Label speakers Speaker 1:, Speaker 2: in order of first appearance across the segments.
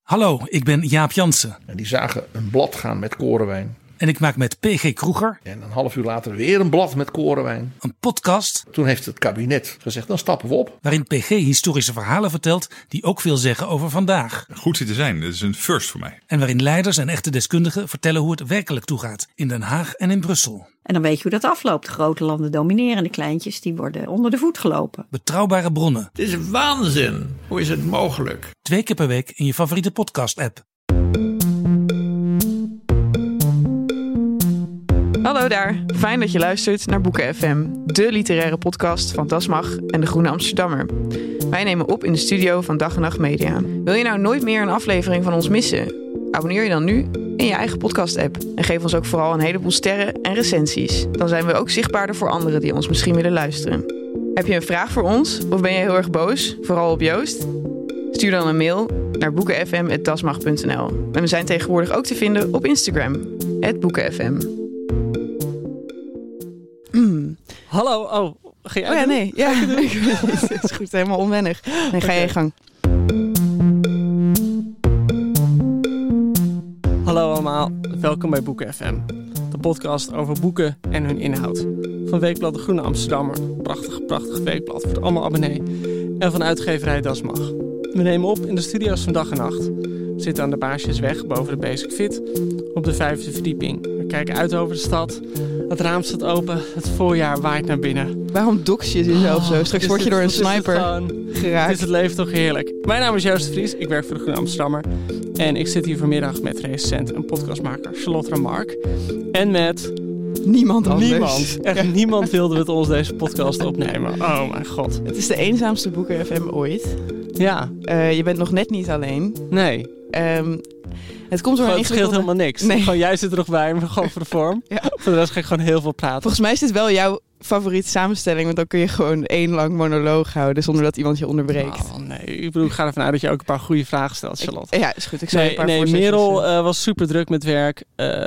Speaker 1: Hallo, ik ben Jaap Jansen.
Speaker 2: En die zagen een blad gaan met korenwijn.
Speaker 1: En ik maak met P.G. Kroeger.
Speaker 2: En een half uur later weer een blad met korenwijn.
Speaker 1: Een podcast.
Speaker 2: Toen heeft het kabinet gezegd, dan stappen we op.
Speaker 1: Waarin P.G. historische verhalen vertelt die ook veel zeggen over vandaag.
Speaker 3: Goed zitten zijn, dat is een first voor mij.
Speaker 1: En waarin leiders en echte deskundigen vertellen hoe het werkelijk toegaat. In Den Haag en in Brussel.
Speaker 4: En dan weet je hoe dat afloopt. De grote landen domineren, de kleintjes die worden onder de voet gelopen.
Speaker 1: Betrouwbare bronnen.
Speaker 5: Het is waanzin. Hoe is het mogelijk?
Speaker 1: 2 keer per week in je favoriete podcast-app.
Speaker 6: Hallo daar, fijn dat je luistert naar Boeken FM, de literaire podcast van Das Mag en de Groene Amsterdammer. Wij nemen op in de studio van Dag en Nacht Media. Wil je nou nooit meer een aflevering van ons missen? Abonneer je dan nu in je eigen podcast-app en geef ons ook vooral een heleboel sterren en recensies. Dan zijn we ook zichtbaarder voor anderen die ons misschien willen luisteren. Heb je een vraag voor ons of ben je heel erg boos, vooral op Joost? Stuur dan een mail naar boekenfm@dasmag.nl. En we zijn tegenwoordig ook te vinden op Instagram, @boekenfm.
Speaker 7: Hallo, ga jij
Speaker 6: Oh ja,
Speaker 7: doen?
Speaker 6: nee. Ja, het is goed, helemaal onwennig. Nee, ga je gang.
Speaker 7: Hallo allemaal, welkom bij Boeken FM. De podcast over boeken en hun inhoud. Van Weekblad De Groene Amsterdammer. Prachtig weekblad voor allemaal abonnee. En van uitgeverij Das Mag. We nemen op in de studio's van Dag en Nacht. We zitten aan de Baarsjesweg boven de Basic Fit op de 5e verdieping. We kijken uit over de stad. Het raam staat open. Het voorjaar waait naar binnen.
Speaker 6: Waarom dox je jezelf zo? Straks word je door een sniper geraakt.
Speaker 7: Is het leven toch heerlijk. Mijn naam is Joost de Vries. Ik werk voor de Groene Amsterdammer. En ik zit hier vanmiddag met recensent en podcastmaker Charlotte Remarque. En met...
Speaker 6: Niemand anders.
Speaker 7: Niemand wilde met ons deze podcast opnemen. Oh mijn god.
Speaker 6: Het is de eenzaamste Boeken FM ooit.
Speaker 7: Ja.
Speaker 6: Je bent nog net niet alleen.
Speaker 7: Nee.
Speaker 6: Het komt door een
Speaker 7: het scheelt helemaal niks.
Speaker 6: Nee.
Speaker 7: Gewoon jij zit er nog bij, maar gewoon voor de vorm.
Speaker 6: Ja.
Speaker 7: Voor de rest ga ik gewoon heel veel praten.
Speaker 6: Volgens mij is dit wel jouw favoriete samenstelling, want dan kun je gewoon 1 lang monoloog houden zonder dat iemand je onderbreekt.
Speaker 7: Oh nee, ik bedoel, ik ga ervan uit dat je ook een paar goede vragen stelt, Charlotte.
Speaker 6: Ja, is goed. Ik zal je een paar voorzetjes...
Speaker 7: Merel was super druk met werk.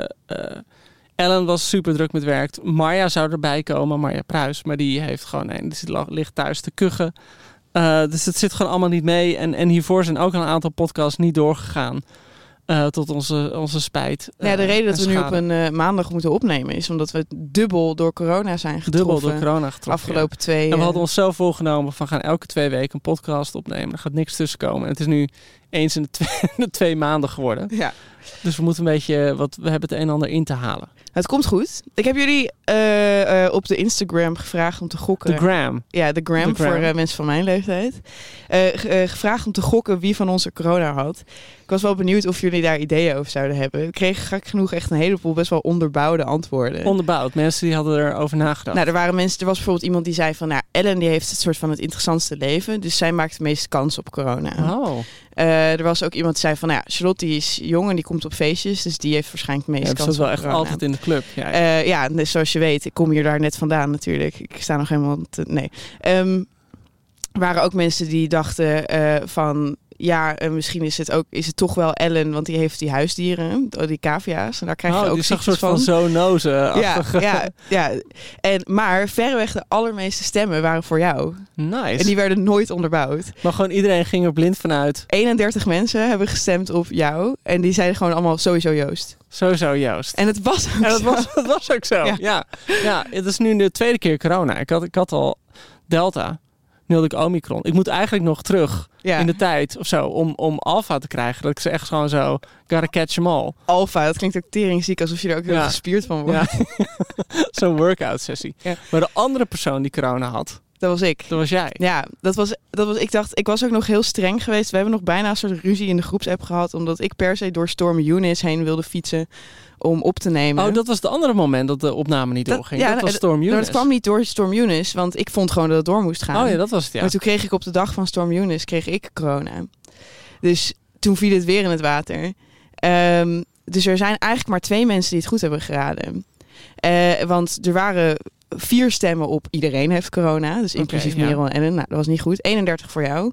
Speaker 7: Ellen was super druk met werk. Marja zou erbij komen, Marja Pruis. Maar die heeft gewoon, die ligt thuis te kuchen. Dus het zit gewoon allemaal niet mee. En hiervoor zijn ook al een aantal podcasts niet doorgegaan. Tot onze spijt.
Speaker 6: Ja, de reden dat we nu
Speaker 7: schade.
Speaker 6: op een maandag moeten opnemen is omdat we dubbel door corona zijn getroffen. Afgelopen 2
Speaker 7: En we hadden ons zelf voorgenomen van gaan elke 2 weken een podcast opnemen. Er gaat niks tussen komen. En het is nu eens in de 2 maanden geworden.
Speaker 6: Ja.
Speaker 7: Dus we moeten een beetje, we hebben het een en ander in te halen.
Speaker 6: Het komt goed. Ik heb jullie op de Instagram gevraagd om te gokken.
Speaker 7: De gram.
Speaker 6: Ja, de gram voor mensen van mijn leeftijd. Gevraagd om te gokken wie van ons er corona had. Ik was wel benieuwd of jullie daar ideeën over zouden hebben. Ik kreeg gek genoeg echt een heleboel best wel onderbouwde antwoorden.
Speaker 7: Onderbouwd. Mensen die hadden erover nagedacht.
Speaker 6: Nou, er was bijvoorbeeld iemand die zei van... Nou, Ellen die heeft het soort van het interessantste leven. Dus zij maakt de meeste kans op corona.
Speaker 7: Oh.
Speaker 6: Er was ook iemand die zei van... Nou ja, Charlotte die is jong en die komt op feestjes. Dus die heeft waarscheinlijk de meeste kans op corona.
Speaker 7: Dat is wel echt altijd in de club.
Speaker 6: Ja, dus zoals je weet, ik kom hier daar net vandaan natuurlijk. Ik sta nog helemaal... Nee. Er waren ook mensen die dachten van... Ja, misschien is het toch wel Ellen, want die heeft die huisdieren, die cavia's. En daar krijg je ook
Speaker 7: die
Speaker 6: ziektes
Speaker 7: soort van zoonoze.
Speaker 6: Ja. Maar verreweg de allermeeste stemmen waren voor jou.
Speaker 7: Nice.
Speaker 6: En die werden nooit onderbouwd.
Speaker 7: Maar gewoon iedereen ging er blind vanuit.
Speaker 6: 31 mensen hebben gestemd op jou. En die zeiden gewoon allemaal sowieso Joost.
Speaker 7: Sowieso Joost.
Speaker 6: En het was
Speaker 7: ook zo. Ja, het is nu de 2e keer corona. Ik had al Delta. Nu had ik Omicron. Ik moet eigenlijk nog terug in de tijd of zo om Alpha te krijgen. Dat ik ze echt gewoon zo gotta catch them all.
Speaker 6: Alpha, dat klinkt ook teringziek alsof je er ook heel gespierd van wordt.
Speaker 7: Ja. Zo'n workout sessie. Ja. Maar de andere persoon die corona had,
Speaker 6: dat was ik.
Speaker 7: Dat was jij.
Speaker 6: Ja, dat was. Ik was ook nog heel streng geweest. We hebben nog bijna een soort ruzie in de groepsapp gehad, omdat ik per se door Storm Eunice heen wilde fietsen om op te nemen.
Speaker 7: Oh, dat was het andere moment dat de opname niet doorging. Dat was Storm Eunice.
Speaker 6: Dat kwam niet door Storm Eunice, want ik vond gewoon dat het door moest gaan.
Speaker 7: Oh ja, dat was het, ja.
Speaker 6: Maar toen kreeg ik op de dag van Storm Eunice corona. Dus toen viel het weer in het water. Dus er zijn eigenlijk maar 2 mensen die het goed hebben geraden. Want er waren 4 stemmen op iedereen heeft corona. Dus inclusief Merel en Ellen. Nou, dat was niet goed. 31 voor jou.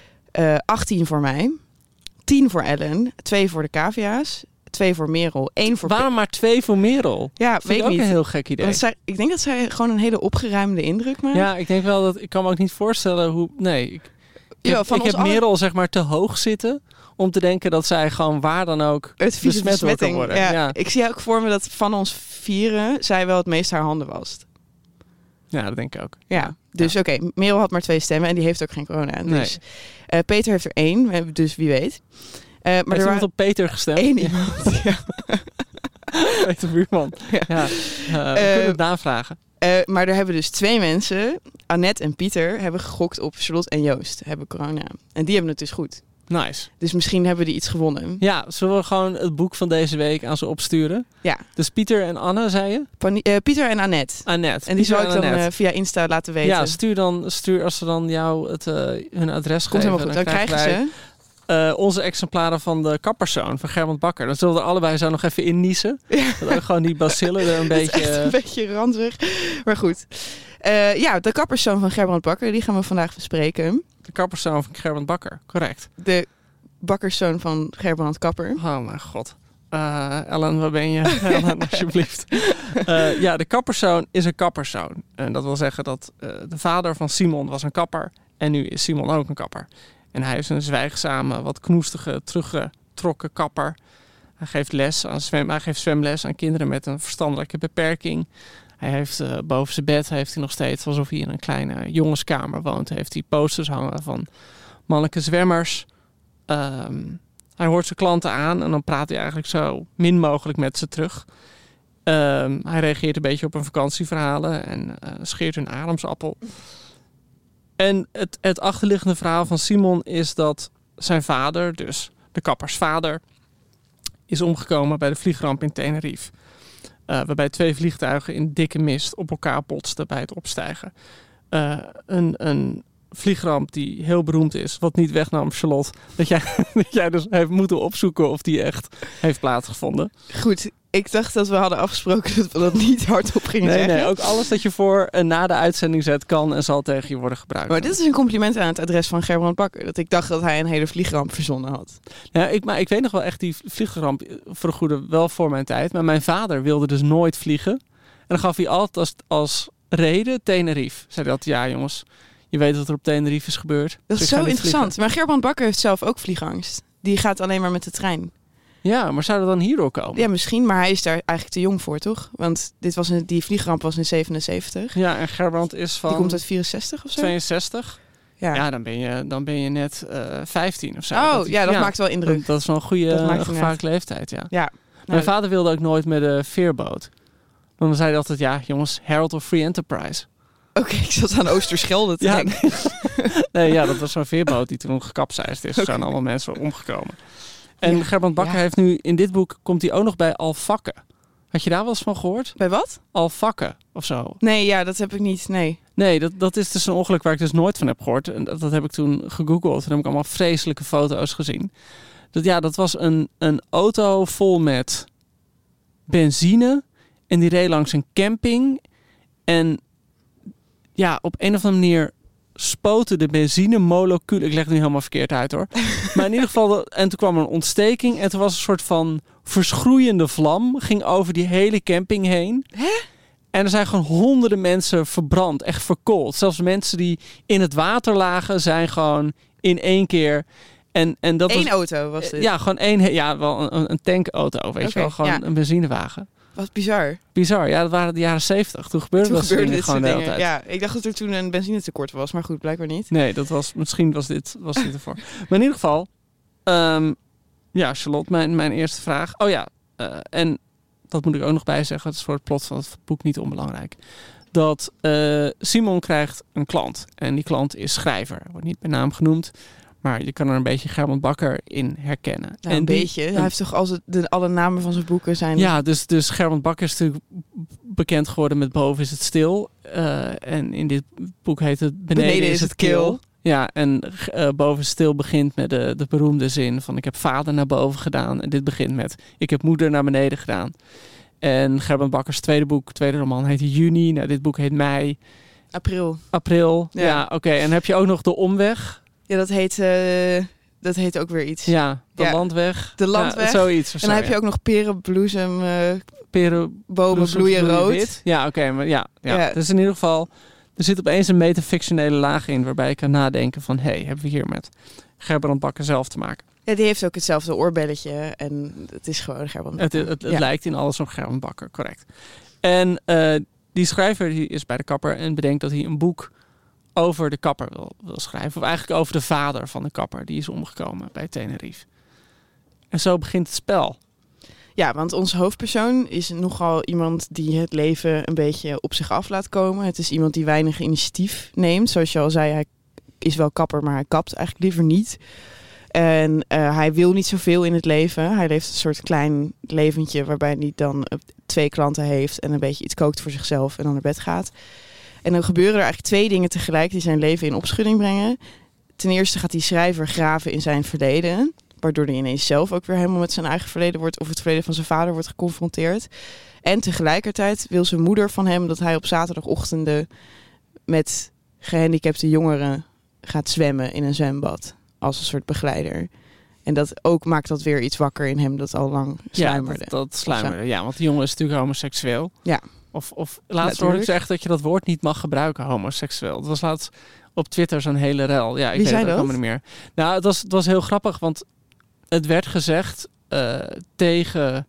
Speaker 6: 18 voor mij. 10 voor Ellen. 2 voor de cavia's. 2 voor Merel, 1 voor...
Speaker 7: Waarom maar 2 voor Merel?
Speaker 6: Ja, weet ik
Speaker 7: ook
Speaker 6: niet.
Speaker 7: Een heel gek idee.
Speaker 6: Ik denk dat zij gewoon een hele opgeruimde indruk maakt.
Speaker 7: Ja, ik denk wel dat... Ik kan me ook niet voorstellen hoe... Nee, ik heb Merel zeg maar te hoog zitten om te denken dat zij gewoon waar dan ook besmet worden.
Speaker 6: Ja. Ik zie ook voor me dat van ons 4 zij wel het meest haar handen wast.
Speaker 7: Ja, dat denk ik ook.
Speaker 6: Ja. Dus oké, Merel had maar 2 stemmen en die heeft ook geen corona.
Speaker 7: Nee.
Speaker 6: Dus Peter heeft er 1, dus wie weet. Maar
Speaker 7: heeft iemand op Peter gestemd?
Speaker 6: 1 iemand, ja.
Speaker 7: Peter Buurman. Ja. We kunnen het navragen.
Speaker 6: Maar er hebben dus 2 mensen, Annette en Pieter, hebben gegokt op Charlotte en Joost, hebben corona. En die hebben het dus goed.
Speaker 7: Nice.
Speaker 6: Dus misschien hebben die iets gewonnen.
Speaker 7: Ja, zullen we gewoon het boek van deze week aan ze opsturen?
Speaker 6: Ja.
Speaker 7: Dus Pieter en Anne, zei je?
Speaker 6: Pieter en Annette.
Speaker 7: En
Speaker 6: die zal ik dan via Insta laten weten.
Speaker 7: Ja, stuur als ze dan jou hun adres
Speaker 6: Komt
Speaker 7: geven.
Speaker 6: Komt helemaal goed, dan krijgen ze...
Speaker 7: onze exemplaren van de kapperzoon van Gerbrand Bakker. Dan zullen we er allebei zo nog even in niezen. Ja. Dat ook gewoon die bacillen er een beetje...
Speaker 6: Echt een beetje ranzig. Maar goed. De kapperszoon van Gerbrand Bakker, die gaan we vandaag bespreken.
Speaker 7: De kapperszoon van Gerbrand Bakker, correct.
Speaker 6: De bakkerszoon van Gerbrand Kapper.
Speaker 7: Oh mijn god. Ellen, waar ben je? Ellen, alsjeblieft. De kapperszoon is een kapperszoon. En dat wil zeggen dat de vader van Simon was een kapper. En nu is Simon ook een kapper. En hij is een zwijgzame, wat knoestige, teruggetrokken kapper. Hij geeft zwemles aan kinderen met een verstandelijke beperking. Hij heeft boven zijn bed heeft hij nog steeds, alsof hij in een kleine jongenskamer woont, heeft hij posters hangen van mannelijke zwemmers. Hij hoort zijn klanten aan en dan praat hij eigenlijk zo min mogelijk met ze terug. Hij reageert een beetje op hun vakantieverhalen en scheert hun ademsappel. En het achterliggende verhaal van Simon is dat zijn vader, dus de kappersvader, is omgekomen bij de vliegramp in Tenerife. Waarbij 2 vliegtuigen in dikke mist op elkaar botsten bij het opstijgen. Een vliegramp die heel beroemd is, wat niet wegnam, Charlotte, dat jij dus heeft moeten opzoeken of die echt heeft plaatsgevonden.
Speaker 6: Goed, ik dacht dat we hadden afgesproken dat we dat niet hardop gingen zeggen.
Speaker 7: Nee, ook alles dat je voor en na de uitzending zet kan en zal tegen je worden gebruikt.
Speaker 6: Maar dit is een compliment aan het adres van Gerbrand Bakker. Dat ik dacht dat hij een hele vliegramp verzonnen had.
Speaker 7: Ja, maar ik weet nog wel echt die vliegramp voor de goede wel voor mijn tijd. Maar mijn vader wilde dus nooit vliegen. En dan gaf hij altijd als reden Tenerife. Zei dat, ja jongens, je weet wat er op Tenerife is gebeurd.
Speaker 6: Dat is zo interessant. Vliegen. Maar Gerbrand Bakker heeft zelf ook vliegangst. Die gaat alleen maar met de trein.
Speaker 7: Ja, maar zou dat dan hierdoor komen?
Speaker 6: Ja, misschien, maar hij is daar eigenlijk te jong voor, toch? Want die vliegramp was in 77.
Speaker 7: Ja, en Gerbrand is van...
Speaker 6: Die komt uit 64 of zo?
Speaker 7: 62. Ja, dan ben je net 15 of zo.
Speaker 6: Oh, dat maakt wel indruk.
Speaker 7: Dat is wel een goede gevaarlijke leeftijd, ja.
Speaker 6: Nou,
Speaker 7: mijn vader wilde ook nooit met de veerboot. Dan zei hij altijd, ja, jongens, Herald of Free Enterprise.
Speaker 6: Oké, ik zat aan Oosterschelde te denken.
Speaker 7: Nee, dat was zo'n veerboot die toen gekapseisd is. Er zijn allemaal mensen omgekomen. En Gerbrand Bakker heeft nu, in dit boek, komt hij ook nog bij Alfakke. Had je daar wel eens van gehoord?
Speaker 6: Bij wat?
Speaker 7: Alfakke of zo.
Speaker 6: Nee, dat heb ik niet, nee.
Speaker 7: Nee, dat is dus een ongeluk waar ik dus nooit van heb gehoord. En dat heb ik toen gegoogeld. En heb ik allemaal vreselijke foto's gezien. Dat was een auto vol met benzine. En die reed langs een camping. En op een of andere manier spoten de benzinemoleculen. Ik leg het nu helemaal verkeerd uit hoor. Maar in ieder geval, en toen kwam er een ontsteking. En toen was een soort van verschroeiende vlam. Ging over die hele camping heen.
Speaker 6: Hè?
Speaker 7: En er zijn gewoon honderden mensen verbrand. Echt verkoold. Zelfs mensen die in het water lagen zijn gewoon in één keer. En dat
Speaker 6: Eén auto was dit?
Speaker 7: Ja, gewoon wel een tankauto. Weet je wel, gewoon een benzinewagen.
Speaker 6: Wat bizar.
Speaker 7: Bizar, ja, dat waren de jaren 70. Toen gebeurde dit gewoon de hele tijd.
Speaker 6: Ja, ik dacht dat er toen een benzinetekort was, maar goed, blijkbaar niet.
Speaker 7: Nee, misschien was dit ervoor. Maar in ieder geval, Charlotte, mijn eerste vraag. Oh ja, en dat moet ik ook nog bij zeggen, het is voor het plot van het boek niet onbelangrijk. Dat Simon krijgt een klant en die klant is schrijver. Wordt niet bij naam genoemd. Maar je kan er een beetje Gerbrand Bakker in herkennen.
Speaker 6: Nou, een beetje. Hij heeft toch alle namen van zijn boeken zijn...
Speaker 7: Ja, dus Gerbrand Bakker is natuurlijk bekend geworden met Boven is het stil. En in dit boek heet het Beneden is het kil. Ja, en Boven is stil begint met de beroemde zin van ik heb vader naar boven gedaan. En dit begint met ik heb moeder naar beneden gedaan. En Gerbrand Bakkers tweede roman heet Juni. Nou, dit boek heet Mei. April. Ja, oké. En heb je ook nog De Omweg...
Speaker 6: Ja, dat heet ook weer iets.
Speaker 7: Ja, de landweg.
Speaker 6: De landweg.
Speaker 7: Ja, zoiets.
Speaker 6: En dan heb je ook nog perenbloesem, bomen bloeien rood. Wit.
Speaker 7: Ja, oké. Maar ja. Dus in ieder geval, er zit opeens een metafictionele laag in waarbij ik kan nadenken van, hebben we hier met Gerbrand Bakker zelf te maken.
Speaker 6: Ja, die heeft ook hetzelfde oorbelletje en het is gewoon Gerben Bakker.
Speaker 7: Het lijkt in alles op Gerben Bakker, correct. En die schrijver die is bij de kapper en bedenkt dat hij een boek over de kapper wil schrijven. Of eigenlijk over de vader van de kapper. Die is omgekomen bij Tenerife. En zo begint het spel.
Speaker 6: Ja, want onze hoofdpersoon is nogal iemand die het leven een beetje op zich af laat komen. Het is iemand die weinig initiatief neemt. Zoals je al zei, hij is wel kapper, maar hij kapt eigenlijk liever niet. En hij wil niet zoveel in het leven. Hij leeft een soort klein leventje waarbij hij dan 2 klanten heeft en een beetje iets kookt voor zichzelf en dan naar bed gaat. En dan gebeuren er eigenlijk 2 dingen tegelijk die zijn leven in opschudding brengen. Ten eerste gaat die schrijver graven in zijn verleden, waardoor hij ineens zelf ook weer helemaal met zijn eigen verleden wordt of het verleden van zijn vader wordt geconfronteerd. En tegelijkertijd wil zijn moeder van hem dat hij op zaterdagochtenden met gehandicapte jongeren gaat zwemmen in een zwembad als een soort begeleider. En dat ook maakt dat weer iets wakker in hem dat al lang sluimerde.
Speaker 7: Ja, dat sluimerde. Ja, want die jongen is natuurlijk homoseksueel.
Speaker 6: Ja.
Speaker 7: Of laatst hoorde ik zeggen dat je dat woord niet mag gebruiken, homoseksueel. Dat was laatst op Twitter zo'n hele rel. Ja, ik
Speaker 6: Wie
Speaker 7: weet
Speaker 6: zei
Speaker 7: het ook
Speaker 6: dat?
Speaker 7: allemaal niet meer. Nou, het was heel grappig, want het werd gezegd tegen...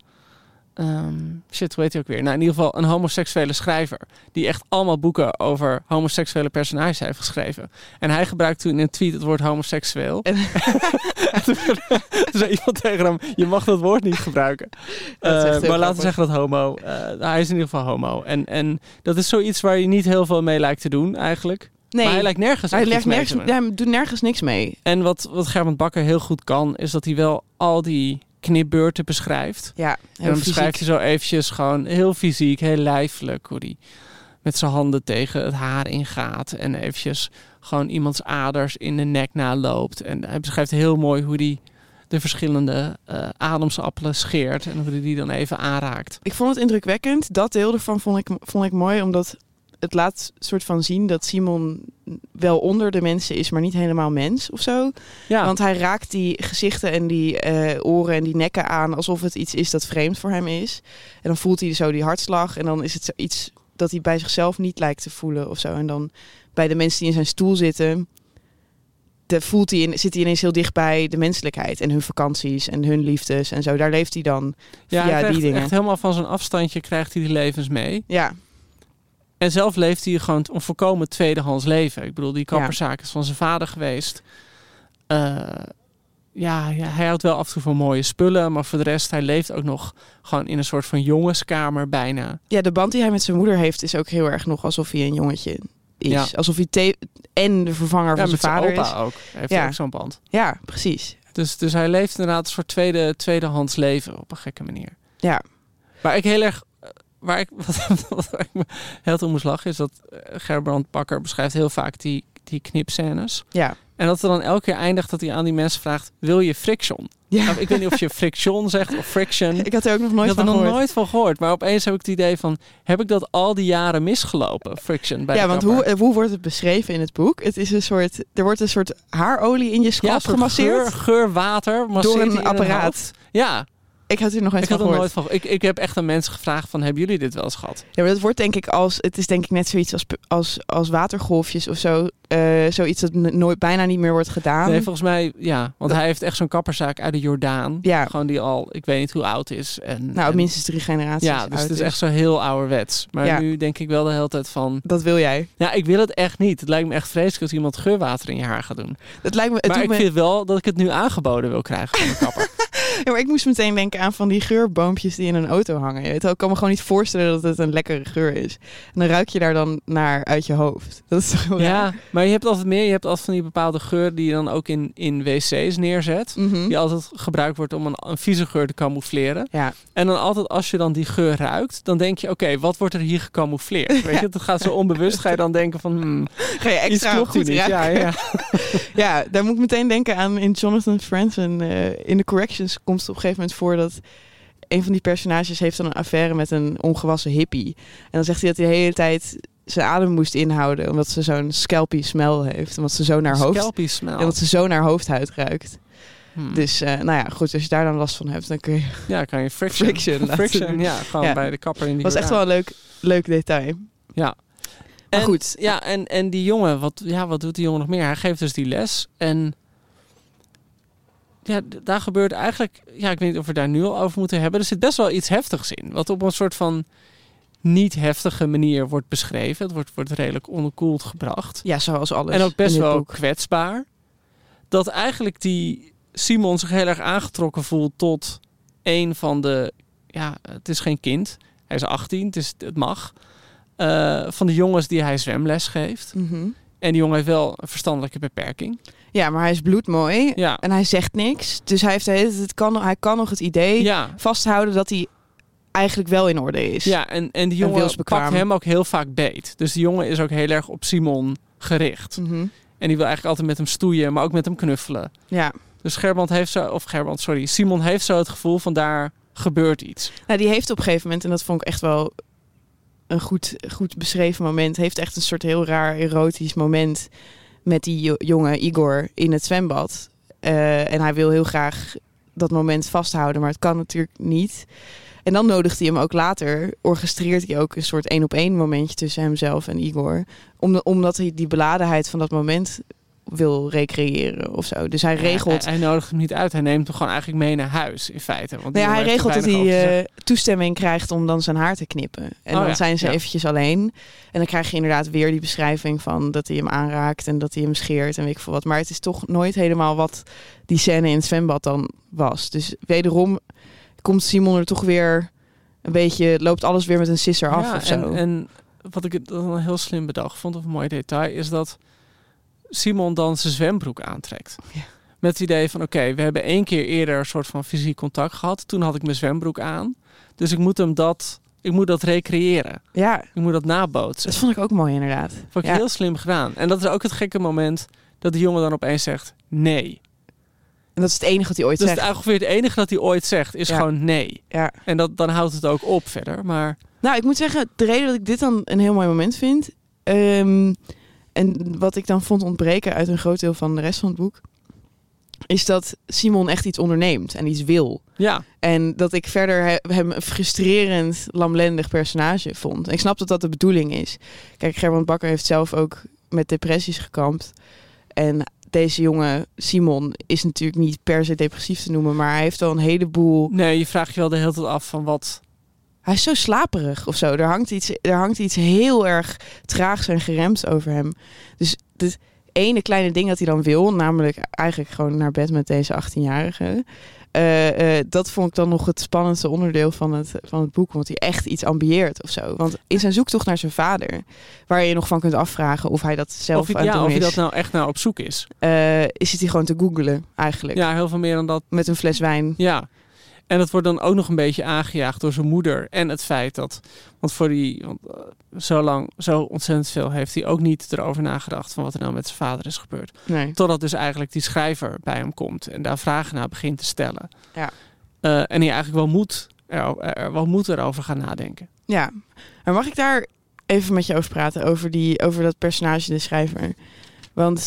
Speaker 7: hoe heet hij ook weer? Nou, in ieder geval een homoseksuele schrijver. Die echt allemaal boeken over homoseksuele personages heeft geschreven. En hij gebruikte toen in een tweet het woord homoseksueel. En toen zei iemand tegen hem, je mag dat woord niet gebruiken. Maar laten we zeggen dat homo. Hij is in ieder geval homo. En dat is zoiets waar je niet heel veel mee lijkt te doen eigenlijk. Nee. Maar hij lijkt nergens
Speaker 6: hij doet nergens niks mee.
Speaker 7: En wat Gerben Bakker heel goed kan, is dat hij wel al die knipbeurten beschrijft.
Speaker 6: Ja,
Speaker 7: en dan beschrijft hij zo eventjes gewoon heel fysiek, heel lijfelijk, hoe hij met zijn handen tegen het haar ingaat en eventjes gewoon iemands aders in de nek naloopt. En hij beschrijft heel mooi hoe hij de verschillende ademsappelen scheert en hoe hij die dan even aanraakt.
Speaker 6: Ik vond het indrukwekkend. Dat deel ervan vond ik mooi, omdat het laat soort van zien dat Simon wel onder de mensen is, maar niet helemaal mens of zo. Ja. Want hij raakt die gezichten en die oren en die nekken aan alsof het iets is dat vreemd voor hem is. En dan voelt hij zo die hartslag en dan is het iets dat hij bij zichzelf niet lijkt te voelen of zo. En dan bij de mensen die in zijn stoel zitten, zit hij ineens heel dichtbij de menselijkheid en hun vakanties en hun liefdes en zo. Daar leeft hij dan via die dingen.
Speaker 7: Echt helemaal van zijn afstandje krijgt hij die levens mee.
Speaker 6: Ja.
Speaker 7: En zelf leeft hij gewoon een volkomen tweedehands leven. Ik bedoel, die kapperzaak is van zijn vader geweest. Hij houdt wel af en toe van mooie spullen. Maar voor de rest, hij leeft ook nog gewoon in een soort van jongenskamer bijna.
Speaker 6: Ja, de band die hij met zijn moeder heeft is ook heel erg nog alsof hij een jongetje is. Ja. Alsof hij en de vervanger van zijn vader is.
Speaker 7: Met zijn opa ook. Heeft ook zo'n band.
Speaker 6: Ja, precies.
Speaker 7: Dus hij leeft inderdaad een soort tweedehands leven op een gekke manier.
Speaker 6: Ja.
Speaker 7: Maar ik heel erg... Waar ik me heel om moest lachen is dat Gerben Bakker beschrijft heel vaak die knipscènes.
Speaker 6: Ja.
Speaker 7: En dat er dan elke keer eindigt dat hij aan die mensen vraagt, wil je friction? Ja. Nou, ik weet niet of je friction zegt of friction.
Speaker 6: Ik had er ook nog nooit
Speaker 7: van gehoord. Maar opeens heb ik het idee van, heb ik dat al die jaren misgelopen? Friction bij de
Speaker 6: want hoe wordt het beschreven in het boek? Het is er wordt een soort haarolie in je scalp gemasseerd.
Speaker 7: Geurwater
Speaker 6: door een apparaat.
Speaker 7: Ja.
Speaker 6: Ik had er nog nooit van gehoord.
Speaker 7: Ik heb echt aan mensen gevraagd van, hebben jullie dit wel eens gehad?
Speaker 6: Ja, maar dat wordt denk ik het is denk ik net zoiets als watergolfjes of zo. Zoiets dat bijna niet meer wordt gedaan.
Speaker 7: Nee, volgens mij, want hij heeft echt zo'n kapperzaak uit de Jordaan. Ja. Gewoon die al, ik weet niet hoe oud is.
Speaker 6: Minstens 3 generaties
Speaker 7: Ja, dus het is echt zo heel ouderwets. Maar nu denk ik wel de hele tijd van...
Speaker 6: Dat wil jij?
Speaker 7: Ja, ik wil het echt niet. Het lijkt me echt vreselijk als iemand geurwater in je haar gaat doen.
Speaker 6: Dat lijkt me,
Speaker 7: maar ik vind wel dat ik het nu aangeboden wil krijgen van de kapper.
Speaker 6: Ja, maar ik moest meteen denken aan van die geurboompjes die in een auto hangen. Ik kan me gewoon niet voorstellen dat het een lekkere geur is. En dan ruik je daar dan naar uit je hoofd. Dat is toch
Speaker 7: raar? Maar je hebt altijd meer. Je hebt altijd van die bepaalde geur die je dan ook in wc's neerzet. Mm-hmm. Die altijd gebruikt wordt om een vieze geur te camoufleren. Ja. En dan altijd als je dan die geur ruikt, dan denk je, oké, wat wordt er hier gecamoufleerd? Weet je, dat gaat zo onbewust. Ga je dan denken van,
Speaker 6: ga je extra goed niet. Ja, daar moet ik meteen denken aan in Jonathan Franzen. In de Corrections komt het op een gegeven moment voor dat een van die personages heeft dan een affaire met een ongewassen hippie. En dan zegt hij dat hij de hele tijd zijn adem moest inhouden, omdat ze zo'n scalpy smell heeft. Omdat ze zo naar omdat ze zo naar hoofdhuid ruikt. Dus goed, als je daar dan last van hebt, dan kun je...
Speaker 7: Ja, kan je friction bij de kapper in die
Speaker 6: was echt wel een leuk detail.
Speaker 7: Ja. Maar goed. Ja, en die jongen, wat doet die jongen nog meer? Hij geeft dus die les en daar gebeurt eigenlijk... Ja, ik weet niet of we daar nu al over moeten hebben. Er zit best wel iets heftigs in. Wat op een soort van niet heftige manier wordt beschreven. Het wordt redelijk onderkoeld gebracht.
Speaker 6: Ja, zoals alles.
Speaker 7: En ook best wel
Speaker 6: boek.
Speaker 7: kwetsbaar. Dat eigenlijk die Simon zich heel erg aangetrokken voelt tot een van de... Ja, het is geen kind. Hij is 18, het mag. Van de jongens die hij zwemles geeft.
Speaker 6: Mm-hmm.
Speaker 7: En die jongen heeft wel een verstandelijke beperking.
Speaker 6: Ja, maar hij is bloedmooi.
Speaker 7: Ja.
Speaker 6: En hij zegt niks. Dus hij kan nog het idee vasthouden dat hij eigenlijk wel in orde is.
Speaker 7: Ja, en die jongen pakt hem ook heel vaak beet. Dus die jongen is ook heel erg op Simon gericht.
Speaker 6: Mm-hmm.
Speaker 7: En die wil eigenlijk altijd met hem stoeien, maar ook met hem knuffelen.
Speaker 6: Ja.
Speaker 7: Dus Simon heeft zo het gevoel van daar gebeurt iets.
Speaker 6: Nou, die heeft op een gegeven moment, en dat vond ik echt wel een goed beschreven moment, heeft echt een soort heel raar erotisch moment met die jonge Igor in het zwembad. En hij wil heel graag dat moment vasthouden, maar het kan natuurlijk niet. En dan nodigt hij hem ook later, orchestreert hij ook een soort 1-op-1 momentje tussen hemzelf en Igor. Omdat hij die beladenheid van dat moment wil recreëren of zo. Dus hij regelt...
Speaker 7: Hij nodigt hem niet uit. Hij neemt hem gewoon eigenlijk mee naar huis, in feite. Want
Speaker 6: hij regelt dat hij toestemming krijgt om dan zijn haar te knippen. En dan zijn ze eventjes alleen. En dan krijg je inderdaad weer die beschrijving van dat hij hem aanraakt en dat hij hem scheert en weet ik veel wat. Maar het is toch nooit helemaal wat die scène in het zwembad dan was. Dus wederom komt Simon er toch weer een beetje... loopt alles weer met een sisser af of zo.
Speaker 7: En wat ik dan heel slim bedacht vond, of een mooi detail, is dat Simon dan zijn zwembroek aantrekt. Ja. Met het idee van, oké, we hebben 1 keer eerder een soort van fysiek contact gehad. Toen had ik mijn zwembroek aan. Dus ik moet dat recreëren.
Speaker 6: Ja.
Speaker 7: Ik moet dat nabootsen.
Speaker 6: Dat vond ik ook mooi inderdaad.
Speaker 7: Vond ik heel slim gedaan. En dat is ook het gekke moment dat de jongen dan opeens zegt nee.
Speaker 6: En dat is het enige wat hij ooit zegt.
Speaker 7: Dat is ongeveer het enige dat hij ooit zegt, is gewoon nee.
Speaker 6: Ja.
Speaker 7: En dan houdt het ook op verder. Maar...
Speaker 6: Nou, ik moet zeggen, de reden dat ik dit dan een heel mooi moment vind... en wat ik dan vond ontbreken uit een groot deel van de rest van het boek, is dat Simon echt iets onderneemt en iets wil.
Speaker 7: Ja.
Speaker 6: En dat ik verder hem een frustrerend, lamlendig personage vond. Ik snap dat dat de bedoeling is. Kijk, Gerbrand Bakker heeft zelf ook met depressies gekampt. En deze jonge Simon is natuurlijk niet per se depressief te noemen, maar hij heeft al een heleboel...
Speaker 7: Nee, je vraagt je wel de hele tijd af van wat...
Speaker 6: Hij is zo slaperig of zo. Er hangt iets heel erg traags en geremd over hem. Dus het ene kleine ding dat hij dan wil, namelijk eigenlijk gewoon naar bed met deze 18-jarige... dat vond ik dan nog het spannendste onderdeel van het boek. Want hij echt iets ambieert of zo. Want in zijn zoektocht naar zijn vader, waar je nog van kunt afvragen of hij dat zelf aan het doen is.
Speaker 7: Of hij dat nou echt op zoek is.
Speaker 6: Zit hij gewoon te googlen eigenlijk.
Speaker 7: Ja, heel veel meer dan dat.
Speaker 6: Met een fles wijn.
Speaker 7: Ja. En dat wordt dan ook nog een beetje aangejaagd door zijn moeder. En het feit dat... zo ontzettend veel heeft hij ook niet erover nagedacht van wat er nou met zijn vader is gebeurd.
Speaker 6: Nee.
Speaker 7: Totdat dus eigenlijk die schrijver bij hem komt en daar vragen naar begint te stellen.
Speaker 6: Ja.
Speaker 7: En hij eigenlijk wel moet erover gaan nadenken.
Speaker 6: Ja. Maar mag ik daar even met je over praten? Over dat personage, de schrijver. Want...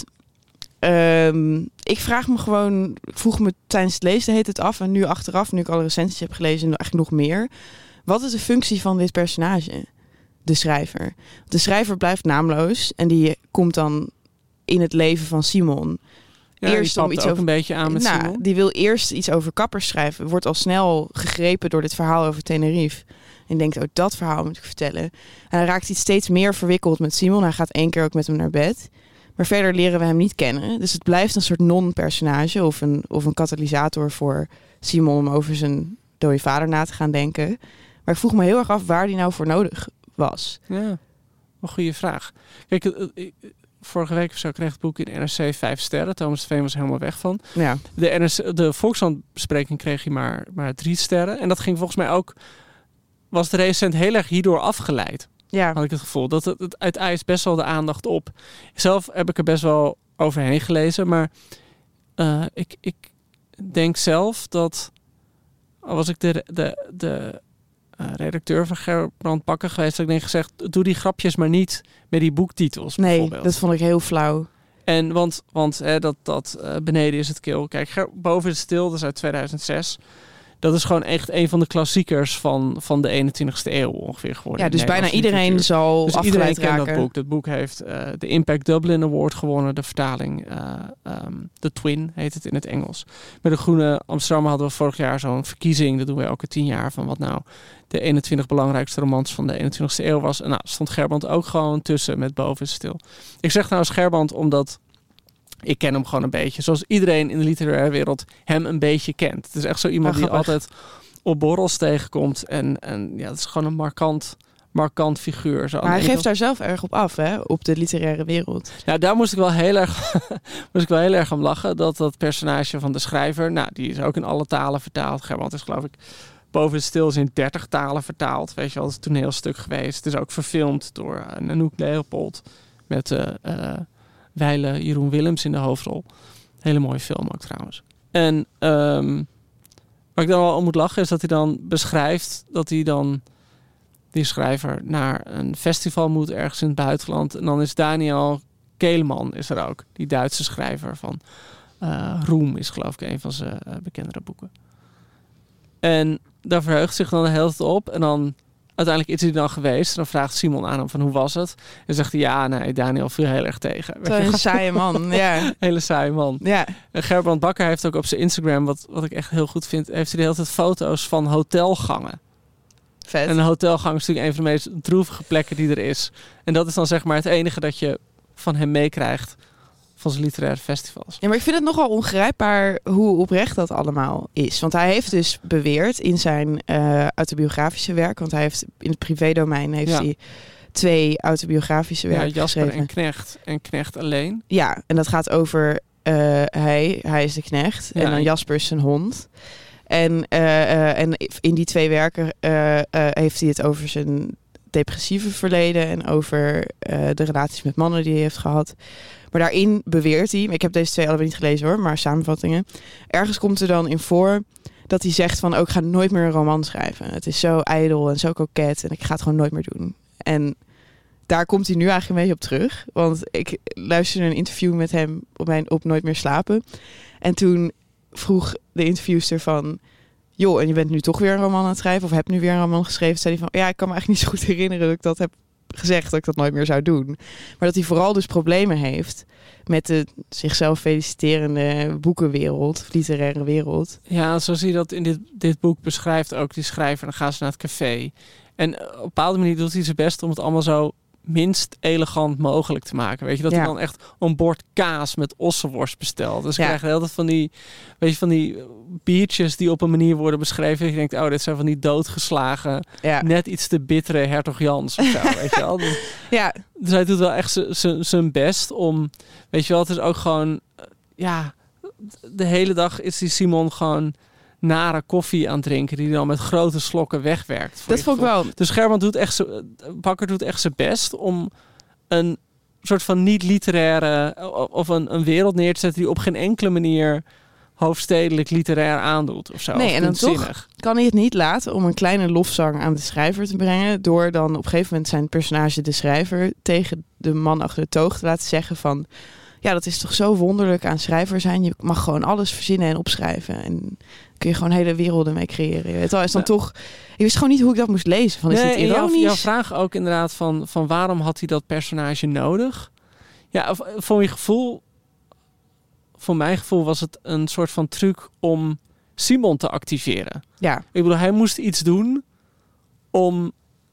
Speaker 6: ik vroeg me tijdens het lezen heet het af en nu achteraf, nu ik alle recensies heb gelezen, eigenlijk nog meer. Wat is de functie van dit personage? De schrijver. De schrijver blijft naamloos en die komt dan in het leven van Simon.
Speaker 7: Ja, eerst om iets ook een beetje aan met Simon.
Speaker 6: Die wil eerst iets over kappers schrijven, wordt al snel gegrepen door dit verhaal over Tenerife. En denkt, dat verhaal moet ik vertellen. En hij raakt iets steeds meer verwikkeld met Simon. Hij gaat 1 keer ook met hem naar bed. Maar verder leren we hem niet kennen. Dus het blijft een soort non-personage of een katalysator voor Simon om over zijn dode vader na te gaan denken. Maar ik vroeg me heel erg af waar die nou voor nodig was.
Speaker 7: Ja, een goede vraag. Kijk, vorige week of zo kreeg het boek in NRC 5 sterren. Thomas de Veen was helemaal weg van.
Speaker 6: Ja.
Speaker 7: De Volkskrant-bespreking kreeg hij maar 3 sterren. En dat ging volgens mij ook... was de recensent heel erg hierdoor afgeleid.
Speaker 6: Ja.
Speaker 7: Had ik het gevoel. Dat het eist best wel de aandacht op. Zelf heb ik er best wel overheen gelezen. Maar ik denk zelf dat... was ik de redacteur van Gerbrand Bakker geweest... dat ik denk gezegd, doe die grapjes maar niet met die boektitels.
Speaker 6: Nee, dat vond ik heel flauw.
Speaker 7: En want beneden is het kil. Kijk, Boven is stil, dat is uit 2006... dat is gewoon echt een van de klassiekers van de 21ste eeuw ongeveer geworden.
Speaker 6: Ja, dus bijna iedereen zal
Speaker 7: dus
Speaker 6: afgeleid
Speaker 7: iedereen kent
Speaker 6: raken.
Speaker 7: dat boek. Dat boek heeft de Impact Dublin Award gewonnen. De vertaling, The Twin heet het in het Engels. Met de Groene Amsterdammer hadden we vorig jaar zo'n verkiezing. Dat doen we elke 10 jaar van wat nou de 21 belangrijkste romans van de 21ste eeuw was. En nou, stond Gerbrandt ook gewoon tussen met Boven stil. Ik zeg nou Gerbrandt omdat ik ken hem gewoon een beetje. Zoals iedereen in de literaire wereld hem een beetje kent. Het is echt zo iemand die altijd op borrels tegenkomt. En ja, het is gewoon een markant figuur. Zo
Speaker 6: maar hij geeft daar zelf erg op af, hè? Op de literaire wereld.
Speaker 7: Nou, daar moest ik wel heel erg om lachen. Dat personage van de schrijver, nou, die is ook in alle talen vertaald. Gerbrandt is geloof ik Boven stil is in 30 talen vertaald. Weet je wel, het is een toneelstuk geweest. Het is ook verfilmd door Nanook Leopold met wijle Jeroen Willems in de hoofdrol. Hele mooie film ook trouwens. En waar ik dan wel om moet lachen is dat hij dan beschrijft dat hij dan die schrijver naar een festival moet ergens in het buitenland. En dan is Daniel Keelman is er ook. Die Duitse schrijver van Roem is geloof ik een van zijn bekendere boeken. En daar verheugt zich dan de hele tijd op. En dan uiteindelijk is hij dan geweest. En dan vraagt Simon aan hem van hoe was het? En zegt hij ja, nee, Daniel viel heel erg tegen.
Speaker 6: Een saaie man, ja.
Speaker 7: Hele saaie man.
Speaker 6: Ja.
Speaker 7: En Gerbrandt Bakker heeft ook op zijn Instagram, wat ik echt heel goed vind, heeft hij de hele tijd foto's van hotelgangen.
Speaker 6: Vet.
Speaker 7: En een hotelgang is natuurlijk een van de meest droevige plekken die er is. En dat is dan zeg maar het enige dat je van hem meekrijgt van zijn literaire festivals.
Speaker 6: Ja, maar ik vind het nogal ongrijpbaar hoe oprecht dat allemaal is. Want hij heeft dus beweerd in zijn autobiografische werk, want hij heeft in het privédomein hij 2 autobiografische werken
Speaker 7: Jasper
Speaker 6: geschreven.
Speaker 7: en Knecht alleen.
Speaker 6: Ja, en dat gaat over hij is de knecht en dan Jasper is zijn hond. En in die 2 werken heeft hij het over zijn depressieve verleden en over de relaties met mannen die hij heeft gehad. Maar daarin beweert hij, ik heb deze 2 allebei niet gelezen hoor, maar samenvattingen. Ergens komt er dan in voor dat hij zegt van ik ga nooit meer een roman schrijven. Het is zo ijdel en zo koket en ik ga het gewoon nooit meer doen. En daar komt hij nu eigenlijk een beetje op terug. Want ik luisterde een interview met hem op Nooit meer slapen. En toen vroeg de interviewster van, joh, en je bent nu toch weer een roman aan het schrijven? Of heb nu weer een roman geschreven? Zei hij van, ja, ik kan me eigenlijk niet zo goed herinneren dat ik dat heb gezegd, dat ik dat nooit meer zou doen. Maar dat hij vooral dus problemen heeft met de zichzelf feliciterende boekenwereld, literaire wereld.
Speaker 7: Ja, zo zie je dat in dit boek beschrijft ook die schrijver. Dan gaan ze naar het café. En op een bepaalde manier doet hij zijn best om het allemaal zo minst elegant mogelijk te maken. Weet je, dat hij dan echt een bord kaas met ossenworst bestelt. Dus je krijgt de hele tijd van die biertjes die op een manier worden beschreven. En je denkt, dit zijn van die doodgeslagen, net iets te bittere Hertog Jans of zo, weet je wel. Dus hij doet wel echt zijn best om, weet je wel, het is ook gewoon, de hele dag is die Simon gewoon nare koffie aan het drinken die hij dan met grote slokken wegwerkt.
Speaker 6: Dat vond ik wel.
Speaker 7: Dus Bakker doet echt zijn best om een soort van niet-literaire of een wereld neer te zetten die op geen enkele manier hoofdstedelijk literair aandoet of zo.
Speaker 6: Nee, en dan toch kan hij het niet laten om een kleine lofzang aan de schrijver te brengen door dan op een gegeven moment zijn personage de schrijver tegen de man achter de toog te laten zeggen van, ja, dat is toch zo wonderlijk aan schrijver zijn. Je mag gewoon alles verzinnen en opschrijven. En kun je gewoon hele werelden mee creëren. Je weet wel, is dan toch, ik wist gewoon niet hoe ik dat moest lezen. Van, is dit ironisch?
Speaker 7: Jouw vraag ook inderdaad van waarom had hij dat personage nodig? Ja, voor mijn gevoel was het een soort van truc om Simon te activeren.
Speaker 6: Ja.
Speaker 7: Ik bedoel, hij moest iets doen om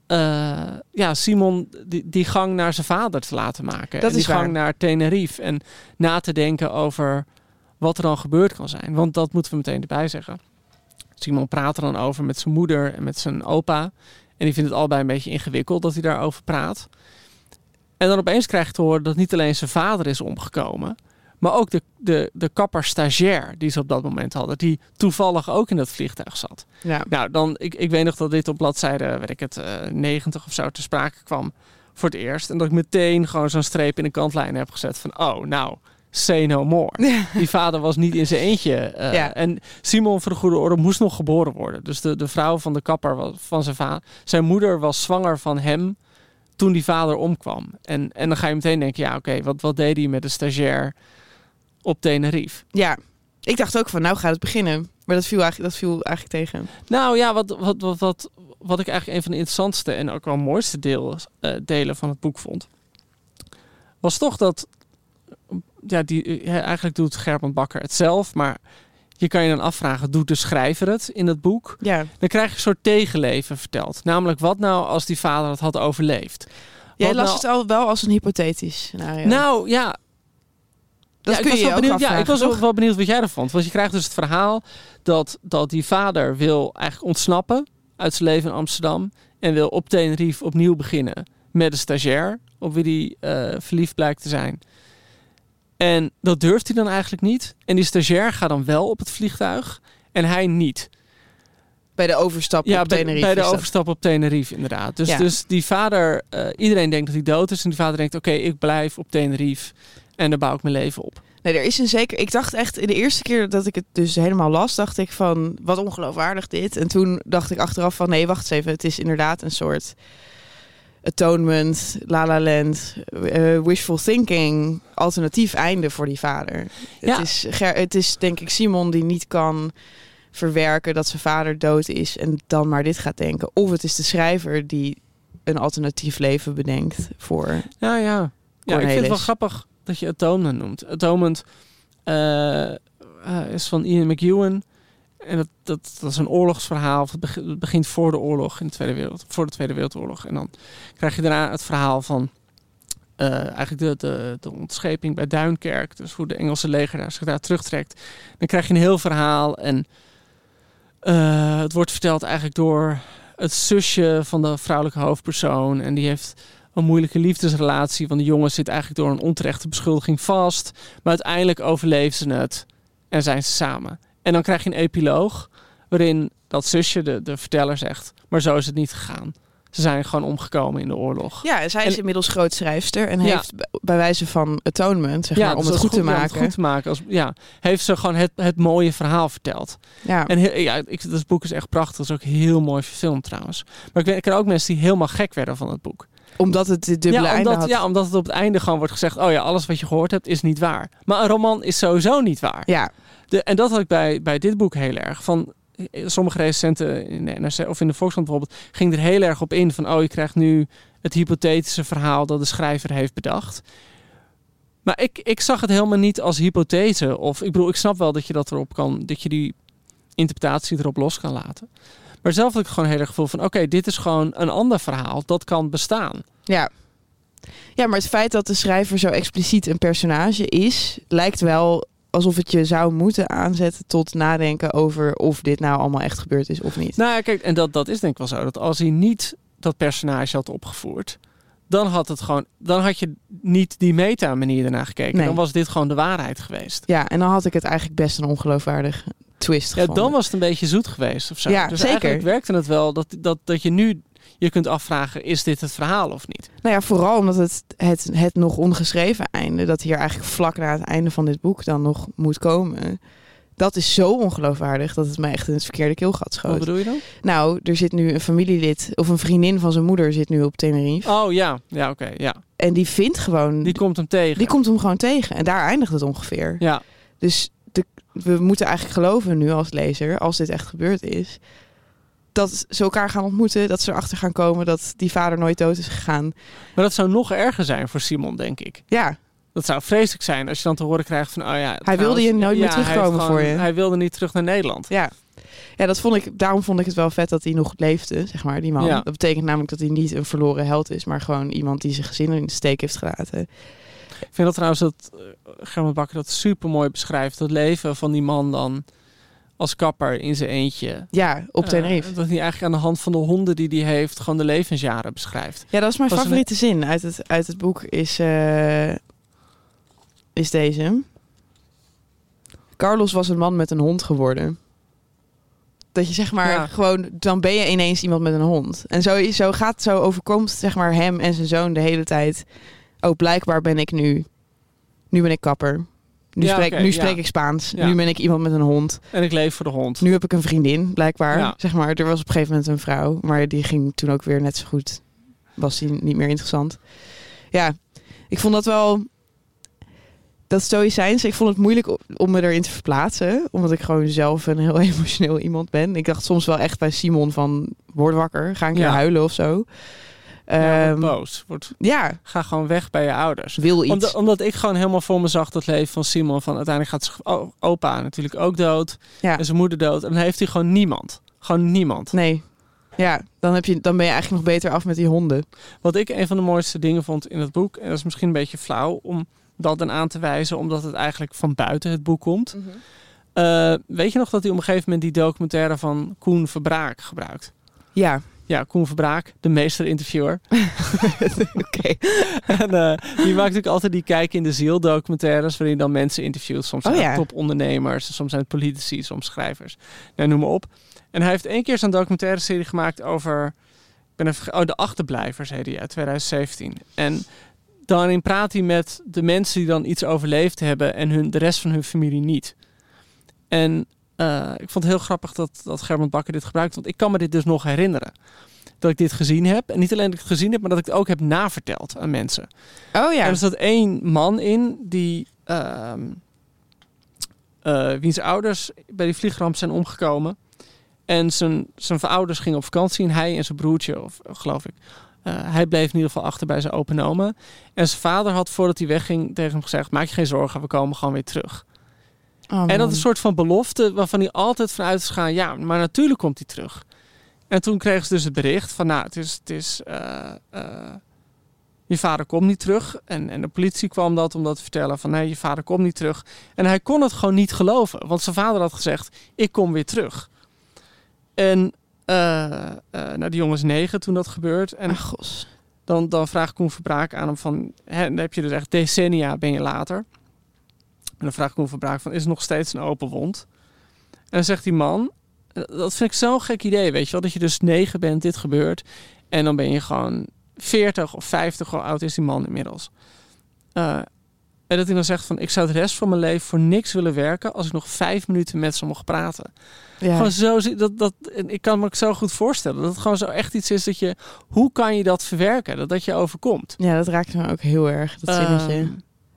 Speaker 7: Simon die gang naar zijn vader te laten maken.
Speaker 6: Dat
Speaker 7: en die
Speaker 6: is
Speaker 7: gang naar Tenerife. En na te denken over wat er dan gebeurd kan zijn. Want dat moeten we meteen erbij zeggen. Simon praat er dan over met zijn moeder en met zijn opa. En die vindt het allebei een beetje ingewikkeld dat hij daarover praat. En dan opeens krijg je te horen dat niet alleen zijn vader is omgekomen, maar ook de kapper stagiair die ze op dat moment hadden, die toevallig ook in dat vliegtuig zat.
Speaker 6: Ja.
Speaker 7: Nou, dan, ik weet nog dat dit op bladzijde, 90 of zo te sprake kwam voor het eerst. En dat ik meteen gewoon zo'n streep in de kantlijn heb gezet van, say no more. Ja. Die vader was niet in zijn eentje. En Simon, voor de goede orde, moest nog geboren worden. Dus de vrouw van de kapper van zijn vader, zijn moeder was zwanger van hem toen die vader omkwam. En dan ga je meteen denken, wat deed hij met de stagiair op Tenerife?
Speaker 6: Ja, ik dacht ook van, nou gaat het beginnen. Maar dat viel eigenlijk tegen.
Speaker 7: Nou ja, wat ik eigenlijk een van de interessantste en ook wel mooiste delen van het boek vond, was toch dat, eigenlijk doet Gerben Bakker het zelf, maar je kan je dan afvragen, doet de schrijver het in het boek?
Speaker 6: Ja.
Speaker 7: Dan krijg je een soort tegenleven verteld. Namelijk, wat nou als die vader het had overleefd?
Speaker 6: Jij las het al wel als een hypothetisch scenario.
Speaker 7: Nou ja,
Speaker 6: dat kun je ook afvragen.
Speaker 7: Ja, ik was ook wel benieuwd wat jij ervan vond. Want je krijgt dus het verhaal dat die vader wil eigenlijk ontsnappen uit zijn leven in Amsterdam en wil op Tenerife opnieuw beginnen met een stagiair op wie hij verliefd blijkt te zijn. En dat durft hij dan eigenlijk niet. En die stagiair gaat dan wel op het vliegtuig en hij niet.
Speaker 6: Bij de overstap op Tenerife.
Speaker 7: Bij de overstap op Tenerife, inderdaad. Dus die vader, iedereen denkt dat hij dood is. En die vader denkt, oké, ik blijf op Tenerife. En daar bouw ik mijn leven op.
Speaker 6: Nee, er is een zeker... Ik dacht echt, in de eerste keer dat ik het dus helemaal las, dacht ik van, wat ongeloofwaardig dit. En toen dacht ik achteraf van, nee, wacht eens even. Het is inderdaad een soort atonement, La La Land, wishful thinking, alternatief einde voor die vader.
Speaker 7: Ja.
Speaker 6: Het is denk ik Simon die niet kan verwerken dat zijn vader dood is en dan maar dit gaat denken. Of het is de schrijver die een alternatief leven bedenkt voor
Speaker 7: Ja, ik vind het wel grappig dat je Atonement noemt. Atonement is van Ian McEwan. En dat is een oorlogsverhaal. Het begint voor de oorlog voor de Tweede Wereldoorlog. En dan krijg je daarna het verhaal van eigenlijk de ontscheping bij Duinkerk. Dus hoe de Engelse leger zich daar terugtrekt. Dan krijg je een heel verhaal. En het wordt verteld eigenlijk door het zusje van de vrouwelijke hoofdpersoon. En die heeft een moeilijke liefdesrelatie. Want de jongen zit eigenlijk door een onterechte beschuldiging vast. Maar uiteindelijk overleven ze het. En zijn ze samen. En dan krijg je een epiloog waarin dat zusje, de verteller, zegt, maar zo is het niet gegaan. Ze zijn gewoon omgekomen in de oorlog. Ja,
Speaker 6: en zij is inmiddels groot schrijfster en heeft bij wijze van atonement, zeg maar, om het goed te maken.
Speaker 7: Om het goed te maken. Heeft ze gewoon het mooie verhaal verteld.
Speaker 6: Ja.
Speaker 7: En dat boek is echt prachtig. Dat is ook heel mooi verfilmd trouwens. Maar ik ken ook mensen die helemaal gek werden van het boek.
Speaker 6: Omdat het dit dubbele einde had.
Speaker 7: Ja, omdat het op het einde gewoon wordt gezegd, oh ja, alles wat je gehoord hebt is niet waar. Maar een roman is sowieso niet waar.
Speaker 6: Ja.
Speaker 7: En dat had ik bij dit boek heel erg. Van sommige recensenten in de NRC of in de Volkskrant bijvoorbeeld ging er heel erg op in van, je krijgt nu het hypothetische verhaal dat de schrijver heeft bedacht. Maar ik zag het helemaal niet als hypothese. Of ik snap wel dat je dat erop kan, dat je die interpretatie erop los kan laten. Maar zelf had ik gewoon heel erg gevoel van, oké, dit is gewoon een ander verhaal dat kan bestaan.
Speaker 6: Ja. Ja, maar het feit dat de schrijver zo expliciet een personage is, lijkt wel alsof het je zou moeten aanzetten tot nadenken over of dit nou allemaal echt gebeurd is of niet.
Speaker 7: Nou ja, kijk, en dat is denk ik wel zo. Dat als hij niet dat personage had opgevoerd, dan had je niet die meta-manier ernaar gekeken. Nee. Dan was dit gewoon de waarheid geweest.
Speaker 6: Ja, en dan had ik het eigenlijk best een ongeloofwaardig twist gevonden.
Speaker 7: Ja, dan was het een beetje zoet geweest of zo.
Speaker 6: Ja,
Speaker 7: dus
Speaker 6: zeker.
Speaker 7: Eigenlijk werkte het wel dat je nu je kunt afvragen, is dit het verhaal of niet?
Speaker 6: Nou ja, vooral omdat het nog ongeschreven einde, dat hier eigenlijk vlak na het einde van dit boek dan nog moet komen, dat is zo ongeloofwaardig dat het mij echt in het verkeerde keelgat schoot.
Speaker 7: Wat bedoel je dan?
Speaker 6: Nou, er zit nu een familielid of een vriendin van zijn moeder zit nu op Tenerife.
Speaker 7: Oh ja, oké.
Speaker 6: En die vindt gewoon...
Speaker 7: Die komt hem tegen.
Speaker 6: Die komt hem gewoon tegen. En daar eindigt het ongeveer.
Speaker 7: Ja.
Speaker 6: Dus we moeten eigenlijk geloven nu als lezer, als dit echt gebeurd is, dat ze elkaar gaan ontmoeten, dat ze erachter gaan komen dat die vader nooit dood is gegaan.
Speaker 7: Maar dat zou nog erger zijn voor Simon, denk ik.
Speaker 6: Ja.
Speaker 7: Dat zou vreselijk zijn als je dan te horen krijgt van,
Speaker 6: hij wilde je nooit meer terugkomen voor je.
Speaker 7: Hij wilde niet terug naar Nederland.
Speaker 6: Ja, daarom vond ik het wel vet dat hij nog leefde, zeg maar, die man. Ja. Dat betekent namelijk dat hij niet een verloren held is, maar gewoon iemand die zijn gezin in de steek heeft gelaten.
Speaker 7: Ik vind dat trouwens dat Gerben Bakker dat super mooi beschrijft. Het leven van die man dan als kapper in zijn eentje.
Speaker 6: Ja, op Tenerife.
Speaker 7: Dat hij eigenlijk aan de hand van de honden die hij heeft gewoon de levensjaren beschrijft.
Speaker 6: Ja, dat is mijn favoriete zin uit het boek is deze. Carlos was een man met een hond geworden. Dat je zeg maar gewoon, dan ben je ineens iemand met een hond. En zo overkomt zeg maar hem en zijn zoon de hele tijd. Oh, blijkbaar ben ik nu ben ik kapper. Nu spreek ik Spaans. Ja. Nu ben ik iemand met een hond.
Speaker 7: En ik leef voor de hond.
Speaker 6: Nu heb ik een vriendin, blijkbaar. Ja. Zeg maar, er was op een gegeven moment een vrouw, maar die ging toen ook weer net zo goed. Was die niet meer interessant. Ja, ik vond dat wel. dat stoïcijns, ik vond het moeilijk om me erin te verplaatsen. Omdat ik gewoon zelf een heel emotioneel iemand ben. Ik dacht soms wel echt bij Simon van, word wakker, ga een keer huilen of zo.
Speaker 7: Word boos.
Speaker 6: Ja.
Speaker 7: Ga gewoon weg bij je ouders.
Speaker 6: Wil iets.
Speaker 7: Omdat ik gewoon helemaal voor me zag dat leven van Simon. Van uiteindelijk gaat zijn opa natuurlijk ook dood.
Speaker 6: Ja.
Speaker 7: En zijn moeder dood. En dan heeft hij gewoon niemand. Gewoon niemand.
Speaker 6: Nee. Ja, dan ben je eigenlijk nog beter af met die honden.
Speaker 7: Wat ik een van de mooiste dingen vond in het boek, en dat is misschien een beetje flauw om dat dan aan te wijzen, omdat het eigenlijk van buiten het boek komt. Mm-hmm. Weet je nog dat hij op een gegeven moment die documentaire van Koen Verbraak gebruikt?
Speaker 6: Ja.
Speaker 7: Ja, Koen Verbraak, de meester-interviewer.
Speaker 6: Oké.
Speaker 7: En die maakt natuurlijk altijd die Kijk in de Ziel documentaires, waarin dan mensen interviewt. Soms zijn het topondernemers, soms zijn het politici, soms schrijvers. Nou, noem maar op. En hij heeft 1 keer zo'n documentaire serie gemaakt over, De Achterblijvers heette die, uit 2017. En daarin praat hij met de mensen die dan iets overleefd hebben en de rest van hun familie niet. En ik vond het heel grappig dat Gerben Bakker dit gebruikt, want ik kan me dit dus nog herinneren. Dat ik dit gezien heb. En niet alleen dat ik het gezien heb, maar dat ik het ook heb naverteld aan mensen.
Speaker 6: Oh ja.
Speaker 7: En er zat 1 man in die wiens ouders bij die vliegramp zijn omgekomen. En zijn ouders gingen op vakantie en hij en zijn broertje, geloof ik. Hij bleef in ieder geval achter bij zijn opa en oma. En zijn vader had voordat hij wegging tegen hem gezegd, maak je geen zorgen, we komen gewoon weer terug.
Speaker 6: Oh,
Speaker 7: en dat is een soort van belofte waarvan hij altijd vanuit is gaan, ja, maar natuurlijk komt hij terug. En toen kregen ze dus het bericht van, nou, je vader komt niet terug. En de politie kwam om dat te vertellen van, nee, je vader komt niet terug. En hij kon het gewoon niet geloven, want zijn vader had gezegd, ik kom weer terug. En die jongen is 9 toen dat gebeurt. En dan vraagt Koen Verbraak aan hem van, dan heb je dus echt decennia ben je later. En dan vraagt Koen Verbraak van, is er nog steeds een open wond? En dan zegt die man, dat vind ik zo'n gek idee, weet je wel, dat je dus 9 bent, dit gebeurt. En dan ben je gewoon 40 of 50, hoe oud is die man inmiddels. En dat hij dan zegt van, ik zou de rest van mijn leven voor niks willen werken als ik nog 5 minuten met ze mocht praten. Ja. Gewoon zo, ik kan me ook zo goed voorstellen dat het gewoon zo echt iets is dat je, hoe kan je dat verwerken, dat je overkomt?
Speaker 6: Ja, dat raakt me ook heel erg, dat zinnetje.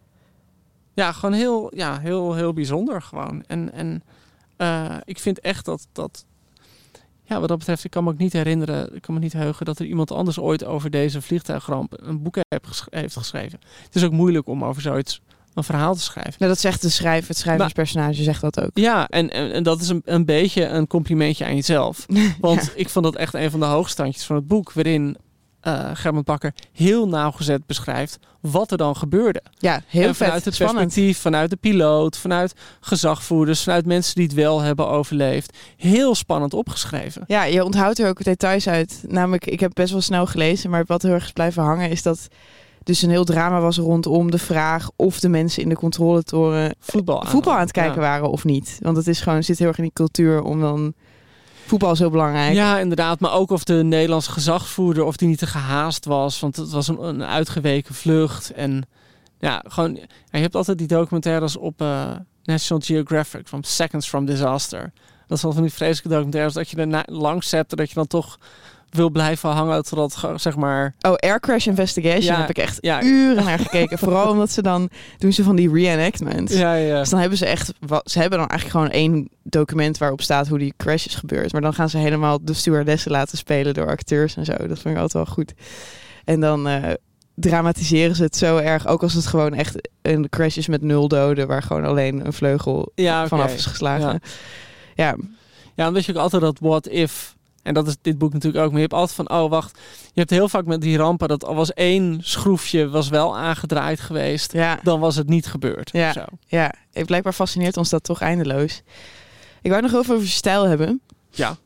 Speaker 7: Ja, gewoon heel bijzonder gewoon. En ik vind echt dat wat dat betreft, ik kan me ook niet herinneren, ik kan me niet heugen dat er iemand anders ooit over deze vliegtuigramp een boek heeft geschreven. Het is ook moeilijk om over zoiets een verhaal te schrijven.
Speaker 6: Nou, dat zegt het schrijverspersonage zegt dat ook.
Speaker 7: Ja, en dat is een beetje een complimentje aan jezelf. Want ik vond dat echt een van de hoogstandjes van het boek, waarin Gerben Bakker heel nauwgezet beschrijft wat er dan gebeurde.
Speaker 6: Ja, heel
Speaker 7: vet. Vanuit het perspectief, vanuit de piloot, vanuit gezagvoerders, vanuit mensen die het wel hebben overleefd. Heel spannend opgeschreven.
Speaker 6: Ja, je onthoudt er ook details uit. Namelijk, ik heb best wel snel gelezen, maar wat heel erg is blijven hangen is dat dus een heel drama was rondom de vraag of de mensen in de controletoren voetbal aan het kijken waren of niet. Want het is gewoon, zit heel erg in die cultuur om dan, voetbal is heel belangrijk.
Speaker 7: Ja, inderdaad. Maar ook of de Nederlandse gezagsvoerder, of die niet te gehaast was. Want het was een uitgeweken vlucht. En ja, gewoon, je hebt altijd die documentaires op National Geographic, van Seconds from Disaster. Dat is wel van die vreselijke documentaires dat je er langs zet en dat je dan toch wil blijven hangen totdat, zeg maar...
Speaker 6: Oh, Air Crash Investigation heb ik echt uren naar gekeken. Vooral omdat ze dan doen ze van die reenactment.
Speaker 7: Ja.
Speaker 6: Dus dan hebben ze hebben dan eigenlijk gewoon 1 document waarop staat hoe die crash is gebeurd. Maar dan gaan ze helemaal de stewardessen laten spelen door acteurs en zo. Dat vind ik altijd wel goed. En dan dramatiseren ze het zo erg. Ook als het gewoon echt een crash is met 0 doden, waar gewoon alleen een vleugel vanaf is geslagen. Ja,
Speaker 7: omdat je ook altijd dat what if... En dat is dit boek natuurlijk ook. Maar je hebt altijd van, oh wacht. Je hebt heel vaak met die rampen dat al was 1 schroefje was wel aangedraaid geweest. Ja. Dan was het niet gebeurd.
Speaker 6: Ja,
Speaker 7: zo.
Speaker 6: Ja. Blijkbaar fascineert ons dat toch eindeloos. Ik wou nog even over je stijl hebben.
Speaker 7: Ja.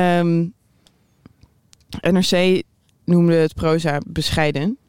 Speaker 6: NRC noemde het proza bescheiden.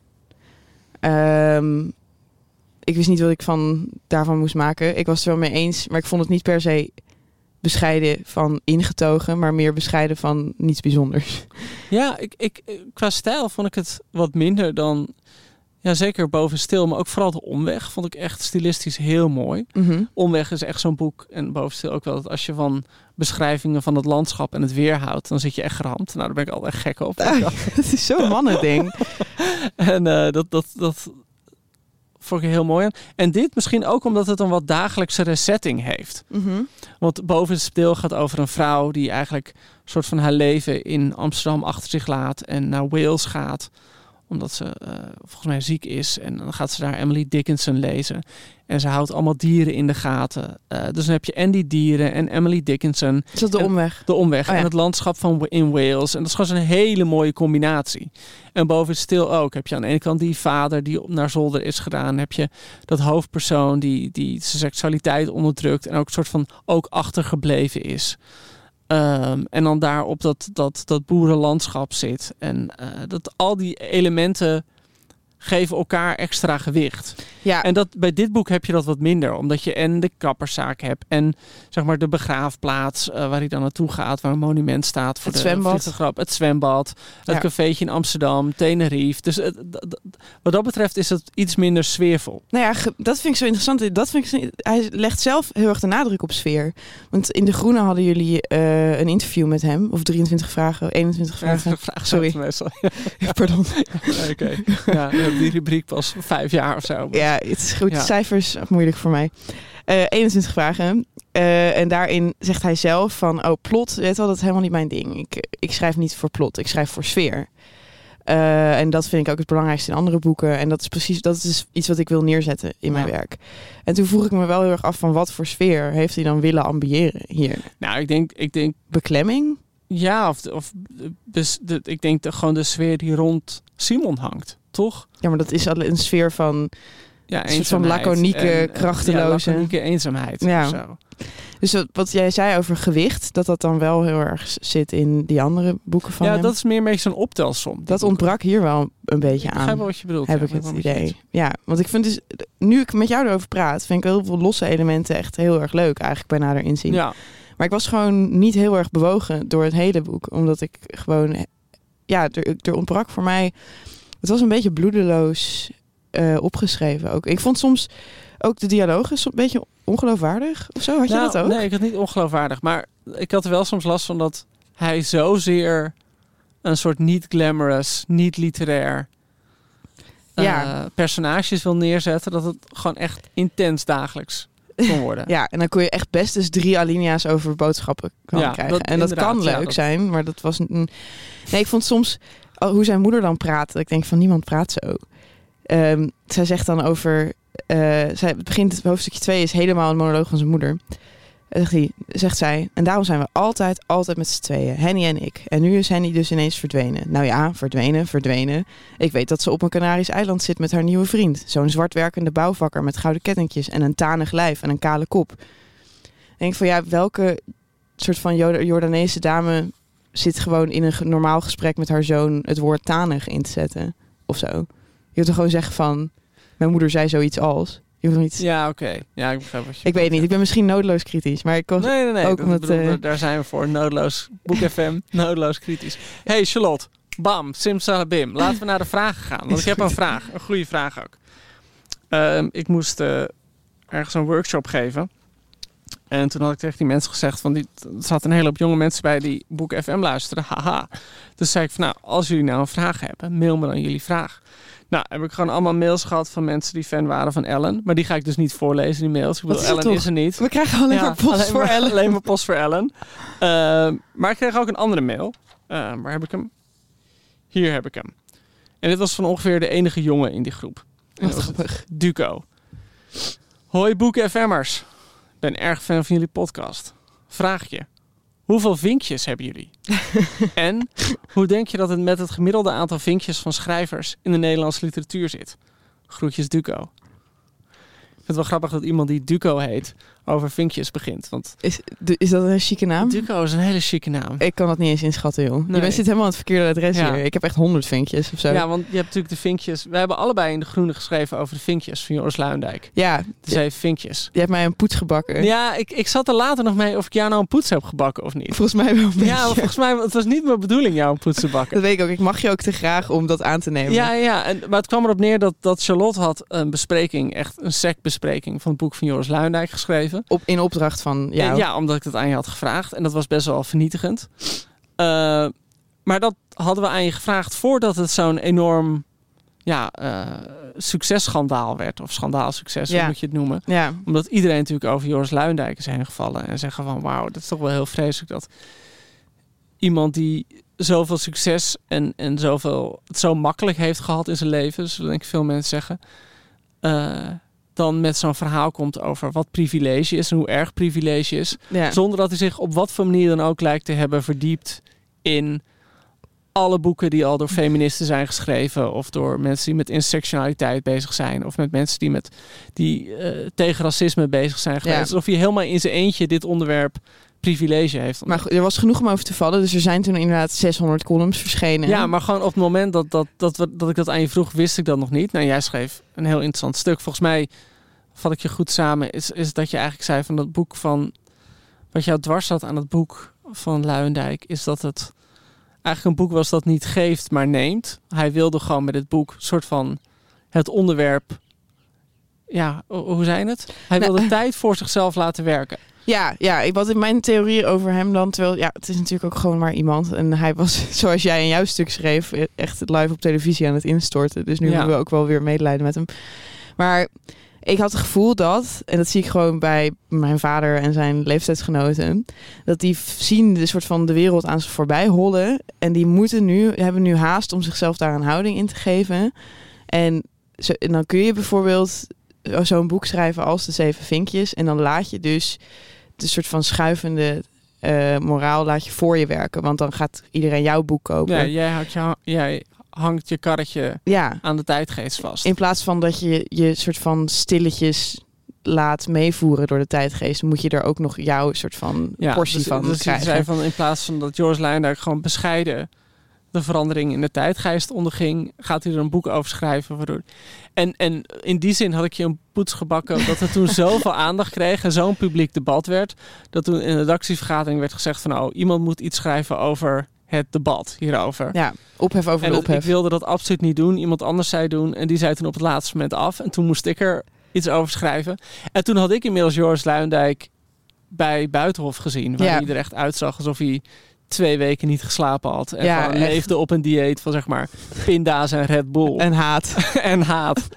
Speaker 6: Ik wist niet wat ik daarvan moest maken. Ik was het er wel mee eens, maar ik vond het niet per se bescheiden van ingetogen, maar meer bescheiden van niets bijzonders. Ja,
Speaker 7: ik qua stijl vond ik het wat minder dan, ja, zeker Boven Stil, maar ook vooral de Omweg vond ik echt stilistisch heel mooi.
Speaker 6: Mm-hmm.
Speaker 7: Omweg is echt zo'n boek, en Boven Stil ook wel, dat als je van beschrijvingen van het landschap en het weer houdt, dan zit je echt geramd. Nou, daar ben ik altijd echt gek op.
Speaker 6: Dat is zo'n mannending.
Speaker 7: En dat vond ik heel mooi aan. En dit misschien ook omdat het een wat dagelijksere setting heeft.
Speaker 6: Mhm.
Speaker 7: Want Boven het Stil gaat over een vrouw die eigenlijk een soort van haar leven in Amsterdam achter zich laat en naar Wales gaat. Omdat ze volgens mij ziek is. En dan gaat ze daar Emily Dickinson lezen. En ze houdt allemaal dieren in de gaten. Dus dan heb je en die dieren en Emily Dickinson.
Speaker 6: Is dat de omweg?
Speaker 7: De omweg.
Speaker 6: Oh, ja.
Speaker 7: En het landschap van in Wales. En dat is gewoon een hele mooie combinatie. En Boven het Stil ook. Heb je aan de ene kant die vader die naar zolder is gedaan. Heb je dat hoofdpersoon die zijn seksualiteit onderdrukt. En ook een soort van ook achtergebleven is. En dan daar op dat boerenlandschap zit. En dat al die elementen geven elkaar extra gewicht.
Speaker 6: Ja.
Speaker 7: En bij dit boek heb je dat wat minder. Omdat je en de kapperszaak hebt. En zeg maar de begraafplaats waar hij dan naartoe gaat. Waar een monument staat voor
Speaker 6: het
Speaker 7: de
Speaker 6: zwembad.
Speaker 7: vliegtuiggrap. Het zwembad. Het cafeetje in Amsterdam. Tenerife. Dus wat dat betreft is het iets minder sfeervol.
Speaker 6: Nou ja, dat vind ik zo interessant. Hij legt zelf heel erg de nadruk op sfeer. Want in De Groene hadden jullie een interview met hem. Of 23 vragen, 21 vragen. Sorry. Pardon.
Speaker 7: Oké. Ja, we hebben die rubriek pas 5 jaar of zo.
Speaker 6: Ja, het is goed.
Speaker 7: Ja.
Speaker 6: Cijfers, moeilijk voor mij. 21 vragen. En daarin zegt hij zelf van, plot, weet wel, dat is helemaal niet mijn ding. Ik schrijf niet voor plot, ik schrijf voor sfeer. En dat vind ik ook het belangrijkste in andere boeken. En dat is iets wat ik wil neerzetten in mijn werk. En toen vroeg ik me wel heel erg af van wat voor sfeer heeft hij dan willen ambiëren hier?
Speaker 7: Nou, ik denk
Speaker 6: beklemming?
Speaker 7: Ja, ik denk gewoon de sfeer die rond Simon hangt, toch?
Speaker 6: Ja, maar dat is al een sfeer van een soort van laconieke, krachteloze...
Speaker 7: laconieke eenzaamheid.
Speaker 6: Ja.
Speaker 7: Of zo.
Speaker 6: Dus wat jij zei over gewicht, dat dan wel heel erg zit in die andere boeken van hem.
Speaker 7: Ja, dat is meer een beetje zo'n optelsom.
Speaker 6: Dat ontbrak hier wel een beetje aan.
Speaker 7: Ik begrijp wel wat je bedoelt.
Speaker 6: Heb ik het idee. Ja, want ik vind dus, nu ik met jou erover praat, vind ik heel veel losse elementen echt heel erg leuk eigenlijk bij nader inzien.
Speaker 7: Ja.
Speaker 6: Maar ik was gewoon niet heel erg bewogen door het hele boek. Omdat ik gewoon... Ja, er ontbrak voor mij... Het was een beetje bloedeloos opgeschreven ook. Ik vond soms ook de dialogen een beetje ongeloofwaardig of zo. Had je dat ook?
Speaker 7: Nee, ik had niet ongeloofwaardig. Maar ik had er wel soms last van dat hij zozeer een soort niet glamorous, niet literair personages wil neerzetten. Dat het gewoon echt intens dagelijks kon worden.
Speaker 6: Ja, en dan kon je echt best eens 3 alinea's over boodschappen krijgen. En dat kan leuk zijn, maar dat was... Nee, ik vond soms hoe zijn moeder dan praat. Dat ik denk van niemand praat zo. Zij zegt dan over... het begint, hoofdstukje 2 is helemaal een monoloog van zijn moeder. Zegt zij, en daarom zijn we altijd met z'n tweeën. Henny en ik. En nu is Henny dus ineens verdwenen. Nou ja, verdwenen. Ik weet dat ze op een Canarisch eiland zit met haar nieuwe vriend. Zo'n zwartwerkende bouwvakker met gouden kettingjes en een tanig lijf en een kale kop. En ik van ja, welke soort van Jordaanese dame zit gewoon in een normaal gesprek met haar zoon het woord tanig in te zetten? Of zo. Je wilt toch gewoon zeggen van, mijn moeder zei zoiets als...
Speaker 7: Ja, oké. Ja, ik begrijp wat je
Speaker 6: Ik weet niet, ik ben misschien nodeloos kritisch, maar ik was ook met...
Speaker 7: Daar zijn we voor, nodeloos. Boek FM, nodeloos kritisch. Hey Charlotte, bam, simsalabim. Laten we naar de vragen gaan, want ik heb een vraag, een goede vraag ook. Ik moest ergens een workshop geven. En toen had ik tegen die mensen gezegd van, er zaten een hele hoop jonge mensen bij die Boek FM luisteren. Haha. Dus zei ik van, nou, als jullie nou een vraag hebben, mail me dan jullie vraag. Nou, heb ik gewoon allemaal mails gehad van mensen die fan waren van Ellen. Maar die ga ik dus niet voorlezen, die mails. Ik bedoel, Ellen is er niet.
Speaker 6: We krijgen alleen maar post voor Ellen.
Speaker 7: Alleen maar post voor Ellen. Maar ik kreeg ook een andere mail. Waar heb ik hem? Hier heb ik hem. En dit was van ongeveer de enige jongen in die groep.
Speaker 6: Wat grappig.
Speaker 7: Duco. Hoi Boek FM'ers. Ik ben erg fan van jullie podcast. Vraagje. Hoeveel vinkjes hebben jullie? En hoe denk je dat het met het gemiddelde aantal vinkjes van schrijvers in de Nederlandse literatuur zit? Groetjes Duco. Ik vind het wel grappig dat iemand die Duco heet over vinkjes begint. Want
Speaker 6: is dat een chique naam?
Speaker 7: Duco is een hele chique naam.
Speaker 6: Ik kan dat niet eens inschatten, joh.
Speaker 7: Nee.
Speaker 6: Je bent zit helemaal aan het verkeerde adres
Speaker 7: Ja.
Speaker 6: hier. Ik heb echt 100 vinkjes of zo.
Speaker 7: Ja, want je hebt natuurlijk de vinkjes. We hebben allebei in De Groene geschreven over de vinkjes van Joris Luijendijk.
Speaker 6: Ja.
Speaker 7: Dus hij heeft vinkjes.
Speaker 6: Je hebt mij een poets gebakken.
Speaker 7: Ja, ik zat er later nog mee of ik jou nou een poets heb gebakken of niet.
Speaker 6: Volgens mij wel een beetje.
Speaker 7: Ja, volgens mij, het was niet mijn bedoeling jou een poets te bakken.
Speaker 6: Dat weet ik ook. Ik mag je ook te graag om dat aan te nemen.
Speaker 7: Ja. Maar het kwam erop neer dat Charlotte had een bespreking, echt een secbespreking van het boek van Joris Luijendijk geschreven.
Speaker 6: In opdracht van jou.
Speaker 7: Ja, omdat ik dat aan je had gevraagd. En dat was best wel vernietigend. Maar dat hadden we aan je gevraagd voordat het zo'n enorm successchandaal werd. Of schandaalsucces, hoe moet je het noemen.
Speaker 6: Ja.
Speaker 7: Omdat iedereen natuurlijk over Joris Luijendijk is heen gevallen. En zeggen van wauw, dat is toch wel heel vreselijk dat iemand die zoveel succes en het zo makkelijk heeft gehad in zijn leven, zullen denk ik veel mensen zeggen, dan met zo'n verhaal komt over wat privilege is en hoe erg privilege is.
Speaker 6: Ja.
Speaker 7: Zonder dat hij zich op wat voor manier dan ook lijkt te hebben verdiept in alle boeken die al door feministen zijn geschreven, of door mensen die met intersectionaliteit bezig zijn, of met mensen die tegen racisme bezig zijn geweest. Alsof hij helemaal in zijn eentje dit onderwerp privilege heeft.
Speaker 6: Maar er was genoeg om over te vallen. Dus er zijn toen inderdaad 600 columns verschenen.
Speaker 7: Ja, maar gewoon op het moment dat ik dat aan je vroeg, wist ik dat nog niet. Nou, jij schreef een heel interessant stuk. Volgens mij, vat ik je goed samen, is dat je eigenlijk zei van dat boek van, wat jou dwars zat aan het boek van Luijendijk, is dat het eigenlijk een boek was dat niet geeft, maar neemt. Hij wilde gewoon met dit boek soort van het onderwerp, hoe zei het? Hij wilde tijd voor zichzelf laten werken.
Speaker 6: Ja, wat in mijn theorie over hem dan, terwijl het is natuurlijk ook gewoon maar iemand. En hij was, zoals jij in jouw stuk schreef, echt live op televisie aan het instorten. Dus nu hebben we ook wel weer medelijden met hem. Maar ik had het gevoel dat, en dat zie ik gewoon bij mijn vader en zijn leeftijdsgenoten, dat die zien de soort van de wereld aan ze voorbij hollen. En die hebben nu haast om zichzelf daar een houding in te geven. En dan kun je bijvoorbeeld zo'n boek schrijven als De 7 Vinkjes. En dan laat je dus de soort van schuivende moraal laat je voor je werken. Want dan gaat iedereen jouw boek kopen.
Speaker 7: Ja, jij hangt je karretje aan de tijdgeest vast.
Speaker 6: In plaats van dat je soort van stilletjes laat meevoeren door de tijdgeest, moet je er ook nog jouw soort van portie van krijgen.
Speaker 7: Zei van, in plaats van dat Joris Luijendijk gewoon bescheiden de verandering in de tijdgeest onderging, gaat hij er een boek over schrijven. Waardoor. En in die zin had ik je een poets gebakken dat het toen zoveel aandacht kreeg en zo'n publiek debat werd, dat toen in de redactievergadering werd gezegd van iemand moet iets schrijven over het debat hierover.
Speaker 6: Ja, ophef over de ophef.
Speaker 7: Ik wilde dat absoluut niet doen. Iemand anders zei doen en die zei toen op het laatste moment af. En toen moest ik er iets over schrijven. En toen had ik inmiddels Joris Luijendijk bij Buitenhof gezien, waar hij er echt uitzag alsof hij 2 weken niet geslapen had. En gewoon leefde op een dieet van zeg maar pinda's en Red Bull.
Speaker 6: En haat.
Speaker 7: En haat.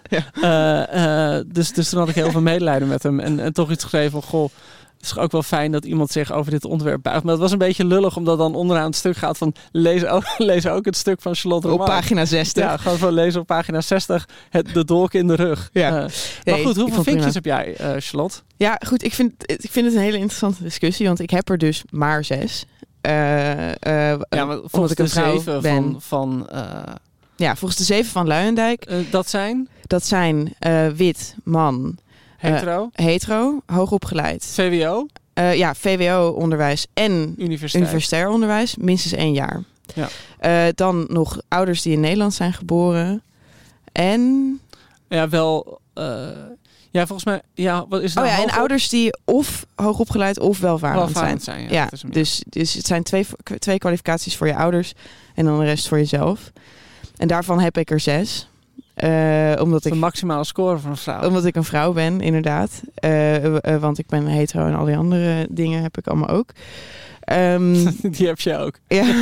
Speaker 7: Dus toen had ik heel veel medelijden met hem. En toch iets geschreven van, goh, het is ook wel fijn dat iemand zich over dit onderwerp buigt. Maar het was een beetje lullig, omdat dan onderaan het stuk gaat van lees ook het stuk van Charlotte Roman.
Speaker 6: Op pagina 60.
Speaker 7: Ja, gewoon van lezen op pagina 60 de dolk in de rug. Ja. Maar goed, hoeveel vinkjes heb jij, Charlotte?
Speaker 6: Ja, goed. Ik vind het een hele interessante discussie, want ik heb er dus maar 6.
Speaker 7: Maar volgens de 7 van
Speaker 6: volgens de 7 van Luijendijk. Dat zijn wit, man, hetero, hoogopgeleid.
Speaker 7: VWO?
Speaker 6: VWO-onderwijs en universitair onderwijs, minstens 1 jaar. Ja. Dan nog ouders die in Nederland zijn geboren. En
Speaker 7: volgens mij, wat is het
Speaker 6: en ouders die of hoogopgeleid of welvarend zijn. Dus het zijn twee kwalificaties voor je ouders en dan de rest voor jezelf. En daarvan heb ik er 6. Omdat ik
Speaker 7: de maximale score van een vrouw.
Speaker 6: Omdat ik een vrouw ben, inderdaad. Want ik ben hetero en al die andere dingen heb ik allemaal ook.
Speaker 7: Die heb je ook.
Speaker 6: Ja.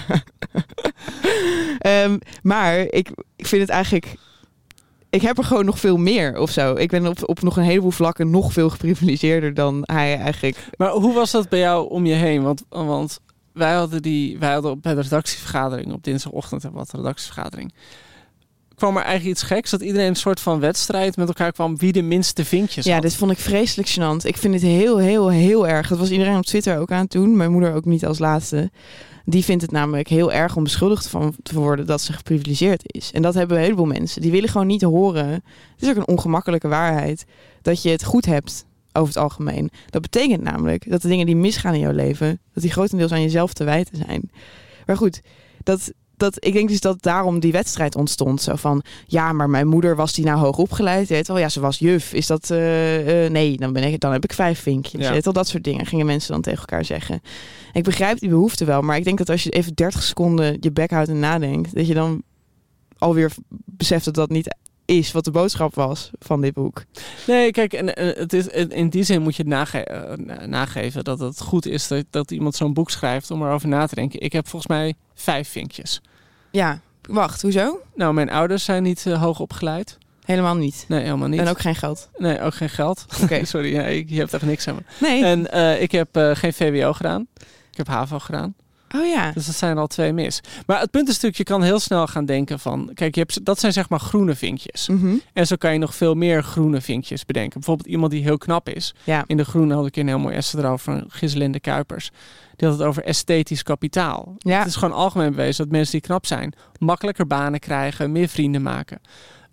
Speaker 6: Maar ik vind het eigenlijk, ik heb er gewoon nog veel meer of zo. Ik ben op nog een heleboel vlakken nog veel geprivilegeerder dan hij eigenlijk.
Speaker 7: Maar hoe was dat bij jou om je heen? Want wij hadden bij de redactievergadering op dinsdagochtend een redactievergadering. Kwam er eigenlijk iets geks dat iedereen een soort van wedstrijd met elkaar kwam wie de minste vinkjes had.
Speaker 6: Ja, dit vond ik vreselijk gênant. Ik vind het heel, heel, heel erg. Dat was iedereen op Twitter ook aan het doen. Mijn moeder ook niet als laatste. Die vindt het namelijk heel erg om beschuldigd van te worden dat ze geprivilegeerd is. En dat hebben een heleboel mensen. Die willen gewoon niet horen. Het is ook een ongemakkelijke waarheid dat je het goed hebt over het algemeen. Dat betekent namelijk dat de dingen die misgaan in jouw leven, dat die grotendeels aan jezelf te wijten zijn. Maar goed, ik denk dus dat daarom die wedstrijd ontstond. Zo van, ja, maar mijn moeder, was die nou hoog opgeleid? Weet wel, ja, ze was juf. Is dat, nee, dan heb ik 5 vinkjes. Ja. Weet wel, dat soort dingen gingen mensen dan tegen elkaar zeggen. Ik begrijp die behoefte wel, maar ik denk dat als je even 30 seconden je bek houdt en nadenkt, dat je dan alweer beseft dat dat niet is wat de boodschap was van dit boek.
Speaker 7: Nee, kijk, en het is, in die zin moet je het nageven dat het goed is dat iemand zo'n boek schrijft om erover na te denken. Ik heb volgens mij 5 vinkjes.
Speaker 6: Ja, Wacht, hoezo?
Speaker 7: Nou, mijn ouders zijn niet hoog opgeleid.
Speaker 6: Helemaal niet?
Speaker 7: Nee, helemaal niet.
Speaker 6: En ook geen geld?
Speaker 7: Nee, ook geen geld.
Speaker 6: Oké.
Speaker 7: Sorry, je hebt echt niks aan me.
Speaker 6: Nee.
Speaker 7: En ik heb geen VWO gedaan. Ik heb HAVO gedaan.
Speaker 6: Oh ja.
Speaker 7: Dus dat zijn al 2 mis. Maar het punt is natuurlijk, je kan heel snel gaan denken van... Kijk, dat zijn zeg maar groene vinkjes.
Speaker 6: Mm-hmm.
Speaker 7: En zo kan je nog veel meer groene vinkjes bedenken. Bijvoorbeeld iemand die heel knap is.
Speaker 6: Ja.
Speaker 7: In De Groene had ik een heel mooi essay erover van Giselinde Kuipers. Die had het over esthetisch kapitaal.
Speaker 6: Ja.
Speaker 7: Het is gewoon algemeen bewezen dat mensen die knap zijn... makkelijker banen krijgen, meer vrienden maken.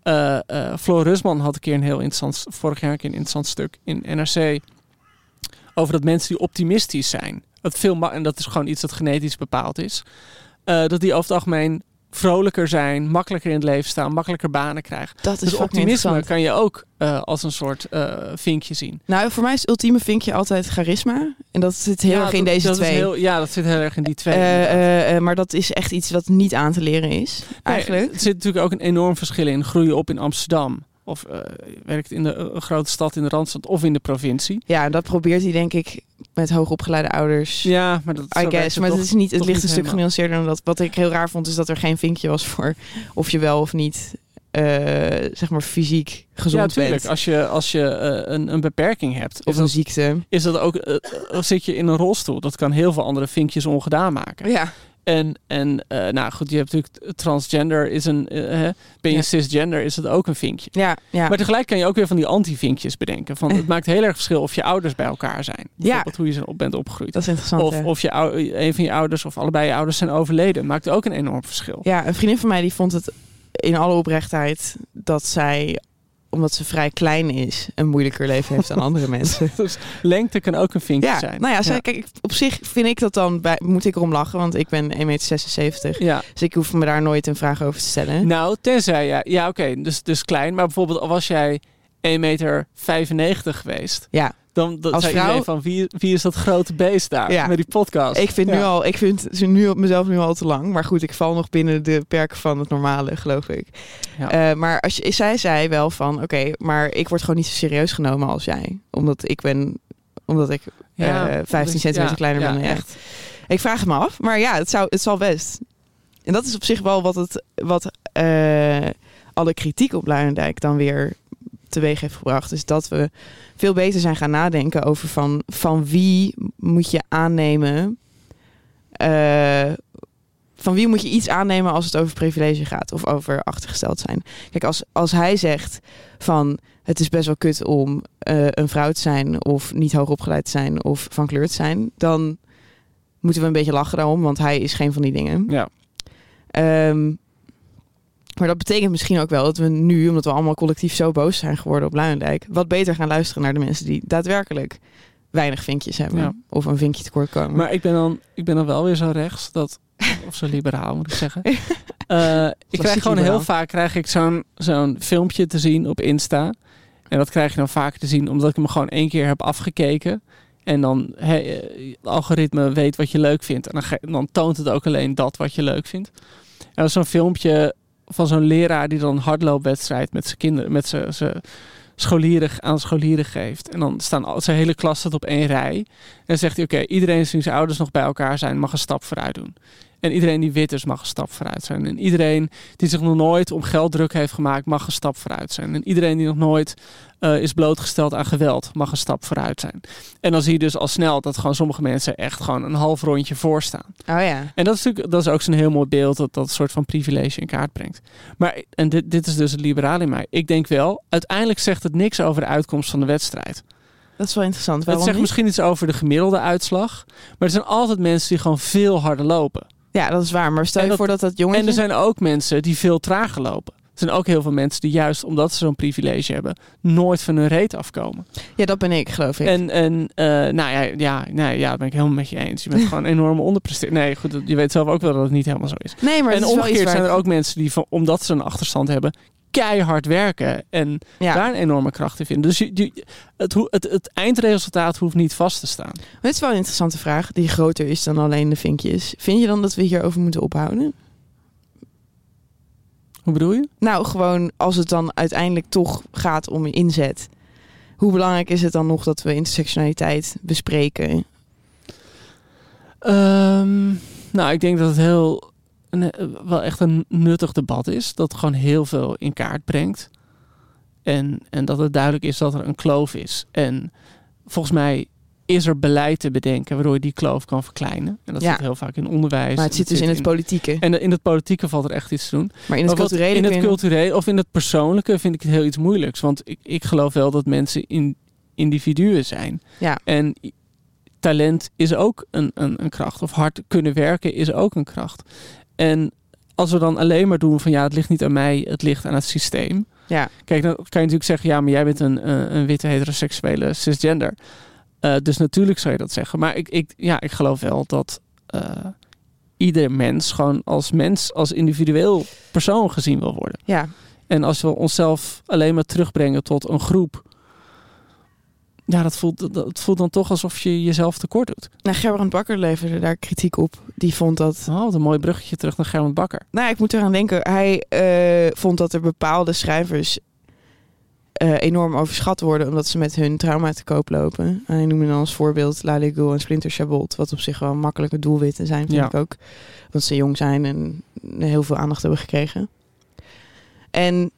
Speaker 7: Floor Rusman had vorig jaar een keer een interessant stuk in NRC... over dat mensen die optimistisch zijn... en dat is gewoon iets dat genetisch bepaald is... dat die over het algemeen vrolijker zijn, makkelijker in het leven staan, makkelijker banen krijgen.
Speaker 6: Dat is
Speaker 7: dus optimisme kan je ook als een soort vinkje zien.
Speaker 6: Nou, voor mij is het ultieme vinkje altijd charisma. En dat zit heel erg in deze twee.
Speaker 7: Dat zit heel erg in die twee.
Speaker 6: Maar dat is echt iets wat niet aan te leren is, eigenlijk.
Speaker 7: Nee, er zit natuurlijk ook een enorm verschil in. Groei je op in Amsterdam... of werkt in een grote stad in de Randstad of in de provincie.
Speaker 6: Ja, dat probeert hij denk ik met hoogopgeleide ouders.
Speaker 7: Ja, maar dat
Speaker 6: het is niet. Het ligt een stuk genuanceerder dan dat. Wat ik heel raar vond is dat er geen vinkje was voor of je wel of niet zeg maar fysiek gezond bent.
Speaker 7: Als je een beperking hebt
Speaker 6: of een ziekte, is dat ook
Speaker 7: zit je in een rolstoel. Dat kan heel veel andere vinkjes ongedaan maken.
Speaker 6: Ja.
Speaker 7: En nou goed, je hebt natuurlijk transgender ben je cisgender, is dat ook een vinkje.
Speaker 6: Ja.
Speaker 7: Maar tegelijk kan je ook weer van die anti-vinkjes bedenken. Van, het maakt heel erg verschil of je ouders bij elkaar zijn. Bijvoorbeeld hoe je bent opgegroeid.
Speaker 6: Dat is interessant.
Speaker 7: Of een van je ouders of allebei je ouders zijn overleden. Maakt ook een enorm verschil.
Speaker 6: Ja, een vriendin van mij die vond het in alle oprechtheid dat zij, omdat ze vrij klein is, een moeilijker leven heeft dan andere mensen.
Speaker 7: Dus lengte kan ook een vinkje zijn.
Speaker 6: Nou ja, kijk, op zich vind ik dat dan, moet ik erom lachen, want ik ben 1,76 meter.
Speaker 7: Ja.
Speaker 6: Dus ik hoef me daar nooit een vraag over te stellen.
Speaker 7: Nou, tenzij ja, oké, dus klein. Maar bijvoorbeeld al was jij 1,95 meter geweest.
Speaker 6: Ja.
Speaker 7: Dan
Speaker 6: als
Speaker 7: zei
Speaker 6: vrouw,
Speaker 7: iedereen van wie is dat grote beest daar met die podcast.
Speaker 6: Ik vind mezelf nu al te lang. Maar goed, ik val nog binnen de perken van het normale, geloof ik. Ja. Maar zij zei wel van oké, maar ik word gewoon niet zo serieus genomen als jij. Omdat ik 15 centimeter kleiner ben dan echt. Ik vraag het me af. Maar ja, het zal best. En dat is op zich wel wat alle kritiek op Luijendijk dan weer teweeg heeft gebracht, is dat we veel beter zijn gaan nadenken over van wie moet je aannemen, van wie moet je iets aannemen als het over privilege gaat of over achtergesteld zijn. Kijk, als hij zegt van het is best wel kut om een vrouw te zijn of niet hoog opgeleid te zijn of van kleur te zijn, dan moeten we een beetje lachen daarom, want hij is geen van die dingen.
Speaker 7: Ja.
Speaker 6: Maar dat betekent misschien ook wel dat we nu, omdat we allemaal collectief zo boos zijn geworden op Luijendijk, wat beter gaan luisteren naar de mensen die daadwerkelijk weinig vinkjes hebben. Ja. Of een vinkje tekort komen.
Speaker 7: Maar ik ben dan wel weer zo rechts, of zo liberaal moet ik zeggen. Ik krijg gewoon heel vaak zo'n filmpje te zien op Insta. En dat krijg je dan vaker te zien omdat ik hem gewoon 1 keer heb afgekeken. En dan het algoritme weet wat je leuk vindt. En dan toont het ook alleen dat wat je leuk vindt. En dat is zo'n filmpje van zo'n leraar die dan een hardloopwedstrijd met zijn kinderen, met zijn scholieren geeft. En dan staan zijn hele klas staat op 1 rij. En dan zegt hij, oké, iedereen die zijn ouders nog bij elkaar zijn, mag een stap vooruit doen. En iedereen die wit is, mag een stap vooruit zijn. En iedereen die zich nog nooit om geld druk heeft gemaakt, mag een stap vooruit zijn. En iedereen die nog nooit is blootgesteld aan geweld, mag een stap vooruit zijn. En dan zie je dus al snel dat gewoon sommige mensen echt gewoon een half rondje voorstaan.
Speaker 6: Oh ja.
Speaker 7: En dat is ook zo'n heel mooi beeld dat een soort van privilege in kaart brengt. Maar, en dit is dus het liberale in mij. Ik denk wel, uiteindelijk zegt het niks over de uitkomst van de wedstrijd.
Speaker 6: Dat is wel interessant.
Speaker 7: Het zegt misschien iets over de gemiddelde uitslag. Maar er zijn altijd mensen die gewoon veel harder lopen.
Speaker 6: Ja, dat is waar. Maar stel je voor dat jongetje...
Speaker 7: En er zijn ook mensen die veel trager lopen. Er zijn ook heel veel mensen die juist omdat ze zo'n privilege hebben, nooit van hun reet afkomen.
Speaker 6: Ja, dat ben ik, geloof ik.
Speaker 7: En dat ben ik helemaal met je eens. Je bent gewoon een enorme onderpresteer. Nee, goed, je weet zelf ook wel dat het niet helemaal zo is.
Speaker 6: Nee, maar
Speaker 7: en omgekeerd zijn er ook mensen die omdat ze een achterstand hebben, keihard werken en daar een enorme kracht in vinden. Dus het eindresultaat hoeft niet vast te staan.
Speaker 6: Maar het is wel een interessante vraag die groter is dan alleen de vinkjes. Vind je dan dat we hierover moeten ophouden?
Speaker 7: Hoe bedoel je?
Speaker 6: Nou, gewoon als het dan uiteindelijk toch gaat om inzet. Hoe belangrijk is het dan nog dat we intersectionaliteit bespreken?
Speaker 7: Nou, ik denk dat het heel wel echt een nuttig debat is. Dat gewoon heel veel in kaart brengt. En dat het duidelijk is dat er een kloof is. En volgens mij is er beleid te bedenken waardoor je die kloof kan verkleinen. En dat zit heel vaak in onderwijs.
Speaker 6: Maar het zit dus in het politieke.
Speaker 7: En in het politieke valt er echt iets te doen.
Speaker 6: Maar in het culturele...
Speaker 7: In het culturele of in het persoonlijke vind ik het heel iets moeilijks. Want ik geloof wel dat mensen individuen zijn.
Speaker 6: Ja.
Speaker 7: En talent is ook een kracht. Of hard kunnen werken is ook een kracht. En als we dan alleen maar doen van het ligt niet aan mij, het ligt aan het systeem.
Speaker 6: Ja.
Speaker 7: Kijk, dan kan je natuurlijk zeggen, maar jij bent een witte heteroseksuele cisgender. Dus natuurlijk zou je dat zeggen. Maar ik geloof wel dat ieder mens gewoon als individueel persoon gezien wil worden.
Speaker 6: Ja.
Speaker 7: En als we onszelf alleen maar terugbrengen tot een groep, dat voelt dan toch alsof je jezelf tekort doet.
Speaker 6: Nou, Gerbrand Bakker leverde daar kritiek op. Die vond dat...
Speaker 7: wat een mooi bruggetje terug naar Gerbrand Bakker.
Speaker 6: Nou, ik moet eraan denken. Hij vond dat er bepaalde schrijvers enorm overschat worden omdat ze met hun trauma te koop lopen. Hij noemde dan als voorbeeld Lale Gül en Splinter Chabot, wat op zich wel makkelijke doelwitten zijn, vind ik ook. Want ze jong zijn en heel veel aandacht hebben gekregen. En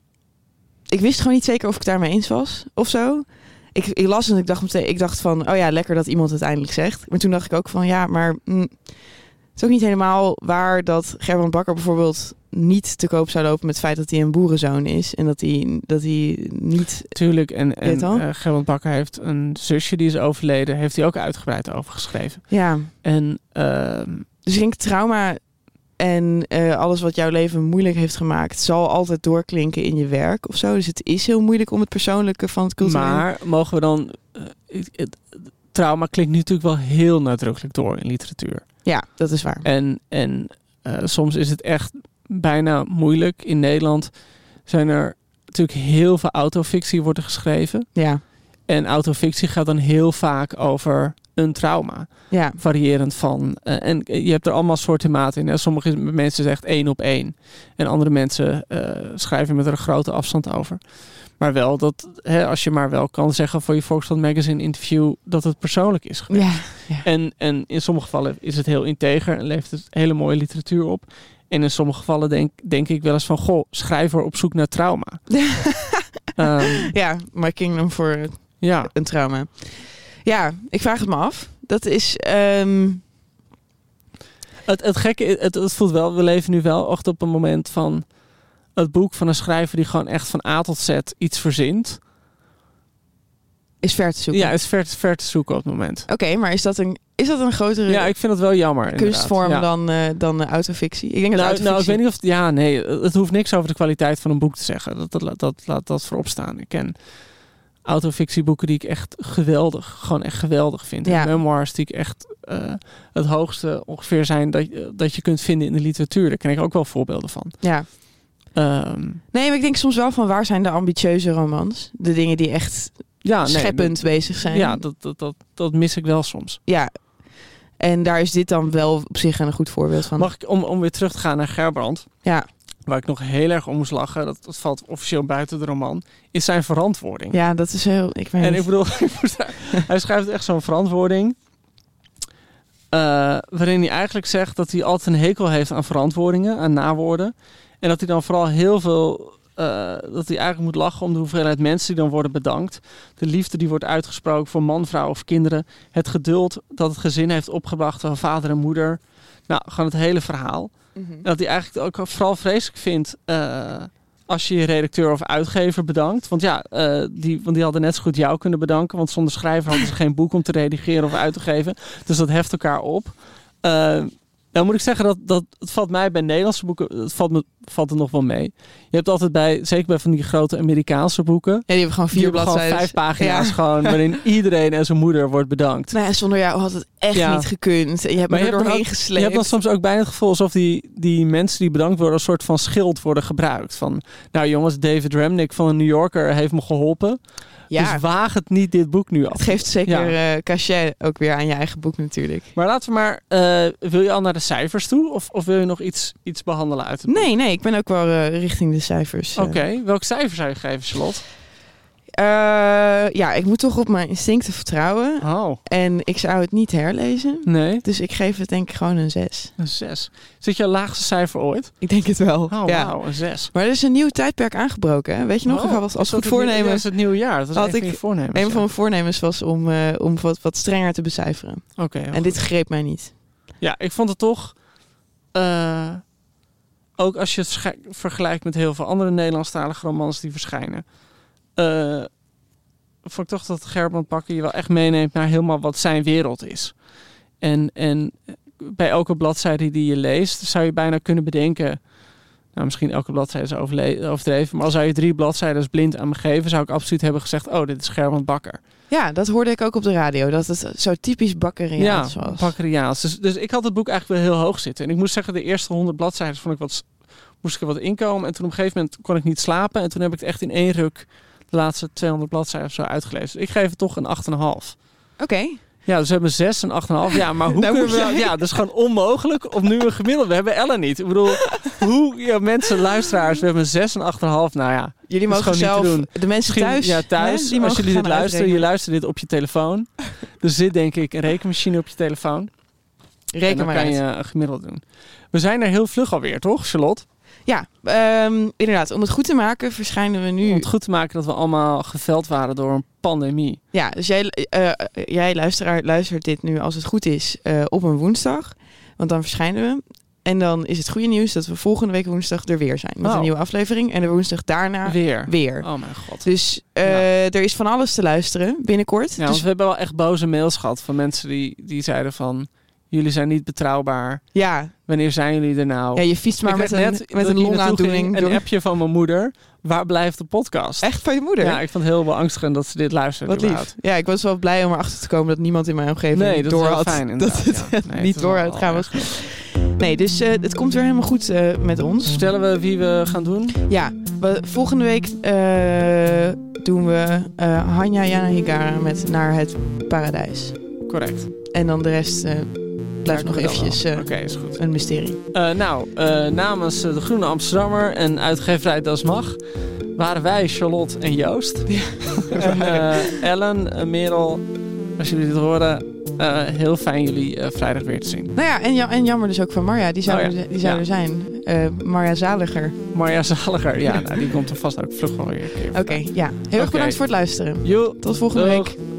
Speaker 6: ik wist gewoon niet zeker of ik het daarmee eens was of zo. Ik las en ik dacht van, lekker dat iemand het eindelijk zegt. Maar toen dacht ik ook van, het is ook niet helemaal waar dat Gerbrand Bakker bijvoorbeeld niet te koop zou lopen met het feit dat hij een boerenzoon is. En dat hij niet...
Speaker 7: Tuurlijk, en Gerbrand Bakker heeft een zusje die is overleden. Heeft hij ook uitgebreid over geschreven.
Speaker 6: Ja.
Speaker 7: En,
Speaker 6: dus ik denk trauma en alles wat jouw leven moeilijk heeft gemaakt zal altijd doorklinken in je werk of zo. Dus het is heel moeilijk om het persoonlijke van het culturele...
Speaker 7: Maar mogen we dan... trauma klinkt natuurlijk wel heel nadrukkelijk door in literatuur.
Speaker 6: Ja, dat is waar.
Speaker 7: En soms is het echt bijna moeilijk. In Nederland zijn er natuurlijk heel veel autofictie worden geschreven.
Speaker 6: Ja.
Speaker 7: En autofictie gaat dan heel vaak over een trauma.
Speaker 6: Ja.
Speaker 7: Variërend van... en je hebt er allemaal soorten maten in. Hè. Sommige mensen zeggen 1 op 1. En andere mensen schrijven met er een grote afstand over. Maar wel dat, als je maar wel kan zeggen voor je Volkskrant Magazine interview dat het persoonlijk is geweest.
Speaker 6: Ja, ja.
Speaker 7: En in sommige gevallen is het heel integer en levert het hele mooie literatuur op. En in sommige gevallen denk ik wel eens van, schrijver op zoek naar trauma.
Speaker 6: My Kingdom voor een trauma. Ja, ik vraag het me af. Dat is...
Speaker 7: Het gekke, het voelt wel, we leven nu wel echt op een moment van het boek van een schrijver die gewoon echt van A tot Z iets verzint.
Speaker 6: Is ver te zoeken.
Speaker 7: Ja, is ver te zoeken op het moment.
Speaker 6: Oké, maar is dat een grotere...
Speaker 7: Ja, ik vind het wel jammer.
Speaker 6: Kunstvorm dan de autofictie? Ik denk dat autofictie...
Speaker 7: ik weet niet of... Ja, nee, het hoeft niks over de kwaliteit van een boek te zeggen. Laat dat voorop staan. Ik ken autofictieboeken die ik echt geweldig vind.
Speaker 6: Ja.
Speaker 7: En memoirs die ik echt het hoogste ongeveer zijn dat je kunt vinden in de literatuur. Daar ken ik ook wel voorbeelden van.
Speaker 6: Ja. Nee, maar ik denk soms wel van waar zijn de ambitieuze romans? De dingen die echt scheppend bezig zijn.
Speaker 7: Ja, dat mis ik wel soms.
Speaker 6: Ja. En daar is dit dan wel op zich een goed voorbeeld van.
Speaker 7: Mag ik, om weer terug te gaan naar Gerbrand?
Speaker 6: Ja.
Speaker 7: Waar ik nog heel erg om moest lachen, dat valt officieel buiten de roman, is zijn verantwoording.
Speaker 6: Ja, dat is heel... Ik bedoel,
Speaker 7: hij schrijft echt zo'n verantwoording, waarin hij eigenlijk zegt dat hij altijd een hekel heeft aan verantwoordingen, aan nawoorden. En dat hij dan vooral heel veel... dat hij eigenlijk moet lachen om de hoeveelheid mensen die dan worden bedankt. De liefde die wordt uitgesproken voor man, vrouw of kinderen. Het geduld dat het gezin heeft opgebracht van vader en moeder. Nou, gewoon het hele verhaal. Mm-hmm. Dat hij eigenlijk ook vooral vreselijk vindt als je redacteur of uitgever bedankt. Want die hadden net zo goed jou kunnen bedanken. Want zonder schrijver hadden ze geen boek om te redigeren of uit te geven. Dus dat heft elkaar op. Nou moet ik zeggen dat het valt mij bij Nederlandse boeken, valt het nog wel mee. Je hebt altijd zeker bij van die grote Amerikaanse boeken. Ja,
Speaker 6: die hebben gewoon 4 bladzijden.
Speaker 7: Gewoon 5 pagina's gewoon, waarin iedereen en zijn moeder wordt bedankt.
Speaker 6: Nou ja, zonder jou had het echt niet gekund. En je hebt er doorheen gesleept.
Speaker 7: Je hebt dan soms ook bijna het gevoel alsof die mensen die bedankt worden als soort van schild worden gebruikt. Van, nou jongens, David Remnick van een New Yorker heeft me geholpen. Ja. Dus waag het niet dit boek nu af.
Speaker 6: Het geeft zeker cachet ook weer aan je eigen boek natuurlijk.
Speaker 7: Maar laten we maar... wil je al naar de cijfers toe? Of wil je nog iets behandelen uit het boek?
Speaker 6: Nee, ik ben ook wel richting de cijfers.
Speaker 7: Oké. Welk cijfer zou je geven, Charlotte?
Speaker 6: Ik moet toch op mijn instincten vertrouwen.
Speaker 7: Oh.
Speaker 6: En ik zou het niet herlezen.
Speaker 7: Nee.
Speaker 6: Dus ik geef het denk ik gewoon een 6.
Speaker 7: Een 6. Zit je laagste cijfer ooit?
Speaker 6: Ik denk het wel.
Speaker 7: Oh,
Speaker 6: ja.
Speaker 7: wauw, een 6.
Speaker 6: Maar er is een nieuw tijdperk aangebroken. Hè? Weet je nog? Ik had als goed voornemen.
Speaker 7: Dat is het nieuwe jaar. Dat was
Speaker 6: had ik
Speaker 7: voornemens.
Speaker 6: Een van mijn voornemens was om wat strenger te becijferen.
Speaker 7: Oké.
Speaker 6: En dit greep mij niet.
Speaker 7: Ja, ik vond het toch... ook als je het vergelijkt met heel veel andere Nederlandstalige romans die verschijnen... vond ik toch dat Gerbrand Bakker je wel echt meeneemt naar helemaal wat zijn wereld is. En bij elke bladzijde die je leest, zou je bijna kunnen bedenken... Nou, misschien elke bladzijde is overdreven, maar al zou je 3 bladzijden blind aan me geven, zou ik absoluut hebben gezegd, oh, dit is Gerbrand Bakker.
Speaker 6: Ja, dat hoorde ik ook op de radio, dat het zo typisch Bakkeriaans was.
Speaker 7: Ja, Bakkeriaans. Dus ik had het boek eigenlijk wel heel hoog zitten. En ik moet zeggen, de eerste 100 bladzijden moest ik er wat inkomen. En toen op een gegeven moment kon ik niet slapen. En toen heb ik het echt in één ruk de laatste 200 bladzijden of zo uitgelezen. Dus ik geef het toch een 8,5.
Speaker 6: Oké.
Speaker 7: Ja, dus we hebben 6 en 8,5. Ja, maar hoe kunnen we... Ja, dat is gewoon onmogelijk om nu een gemiddelde... We hebben Ellen niet. Ik bedoel, mensen, luisteraars, we hebben een 6 en 8,5. Nou ja,
Speaker 6: jullie mogen zelf...
Speaker 7: Niet te doen.
Speaker 6: De mensen thuis...
Speaker 7: Ja, thuis.
Speaker 6: Die
Speaker 7: als jullie dit luisteren, je luistert dit op je telefoon. Er zit denk ik een rekenmachine op je telefoon.
Speaker 6: Reken
Speaker 7: dan
Speaker 6: maar
Speaker 7: kan
Speaker 6: uit.
Speaker 7: je een gemiddelde doen. We zijn er heel vlug alweer, toch, Charlotte?
Speaker 6: Ja, inderdaad. Om het goed te maken verschijnen we nu...
Speaker 7: Om het goed te maken dat we allemaal geveld waren door een pandemie.
Speaker 6: Ja, dus jij luisteraar luistert dit nu als het goed is op een woensdag. Want dan verschijnen we. En dan is het goede nieuws dat we volgende week woensdag er weer zijn. Met een nieuwe aflevering. En de woensdag daarna weer.
Speaker 7: Oh mijn god.
Speaker 6: Dus er is van alles te luisteren binnenkort.
Speaker 7: Ja, dus we hebben wel echt boze mails gehad van mensen die zeiden van... Jullie zijn niet betrouwbaar.
Speaker 6: Ja.
Speaker 7: Wanneer zijn jullie er nou?
Speaker 6: Ja, je fietst maar met een longaandoening.
Speaker 7: Een appje van mijn moeder. Waar blijft de podcast?
Speaker 6: Echt van je moeder?
Speaker 7: Ja, ik vond het heel beangstigend dat ze dit luisterde.
Speaker 6: Wat lief. Ja, ik was wel blij om erachter te komen dat niemand in mijn omgeving
Speaker 7: door had. Fijn,
Speaker 6: dat het niet door had gaan was. Nee, dus het komt weer helemaal goed met ons.
Speaker 7: Vertellen we wie we gaan doen?
Speaker 6: Ja, volgende week doen we Hanya Yanagihara met Naar het Paradijs.
Speaker 7: Correct.
Speaker 6: En dan de rest blijft nog eventjes
Speaker 7: is goed.
Speaker 6: een mysterie.
Speaker 7: Namens de Groene Amsterdammer en uitgeverij Das Mag waren wij Charlotte en Joost. Ja. En Ellen, Merel, als jullie dit horen, heel fijn jullie vrijdag weer te zien.
Speaker 6: Nou ja, en jammer dus ook van Marja. Die zou er zijn. Marja Zaliger.
Speaker 7: Marja Zaliger, ja. Nou, die komt er vast ook vlug wel weer een keer.
Speaker 6: Oké, ja. Heel erg bedankt voor het luisteren.
Speaker 7: Jo,
Speaker 6: tot volgende week.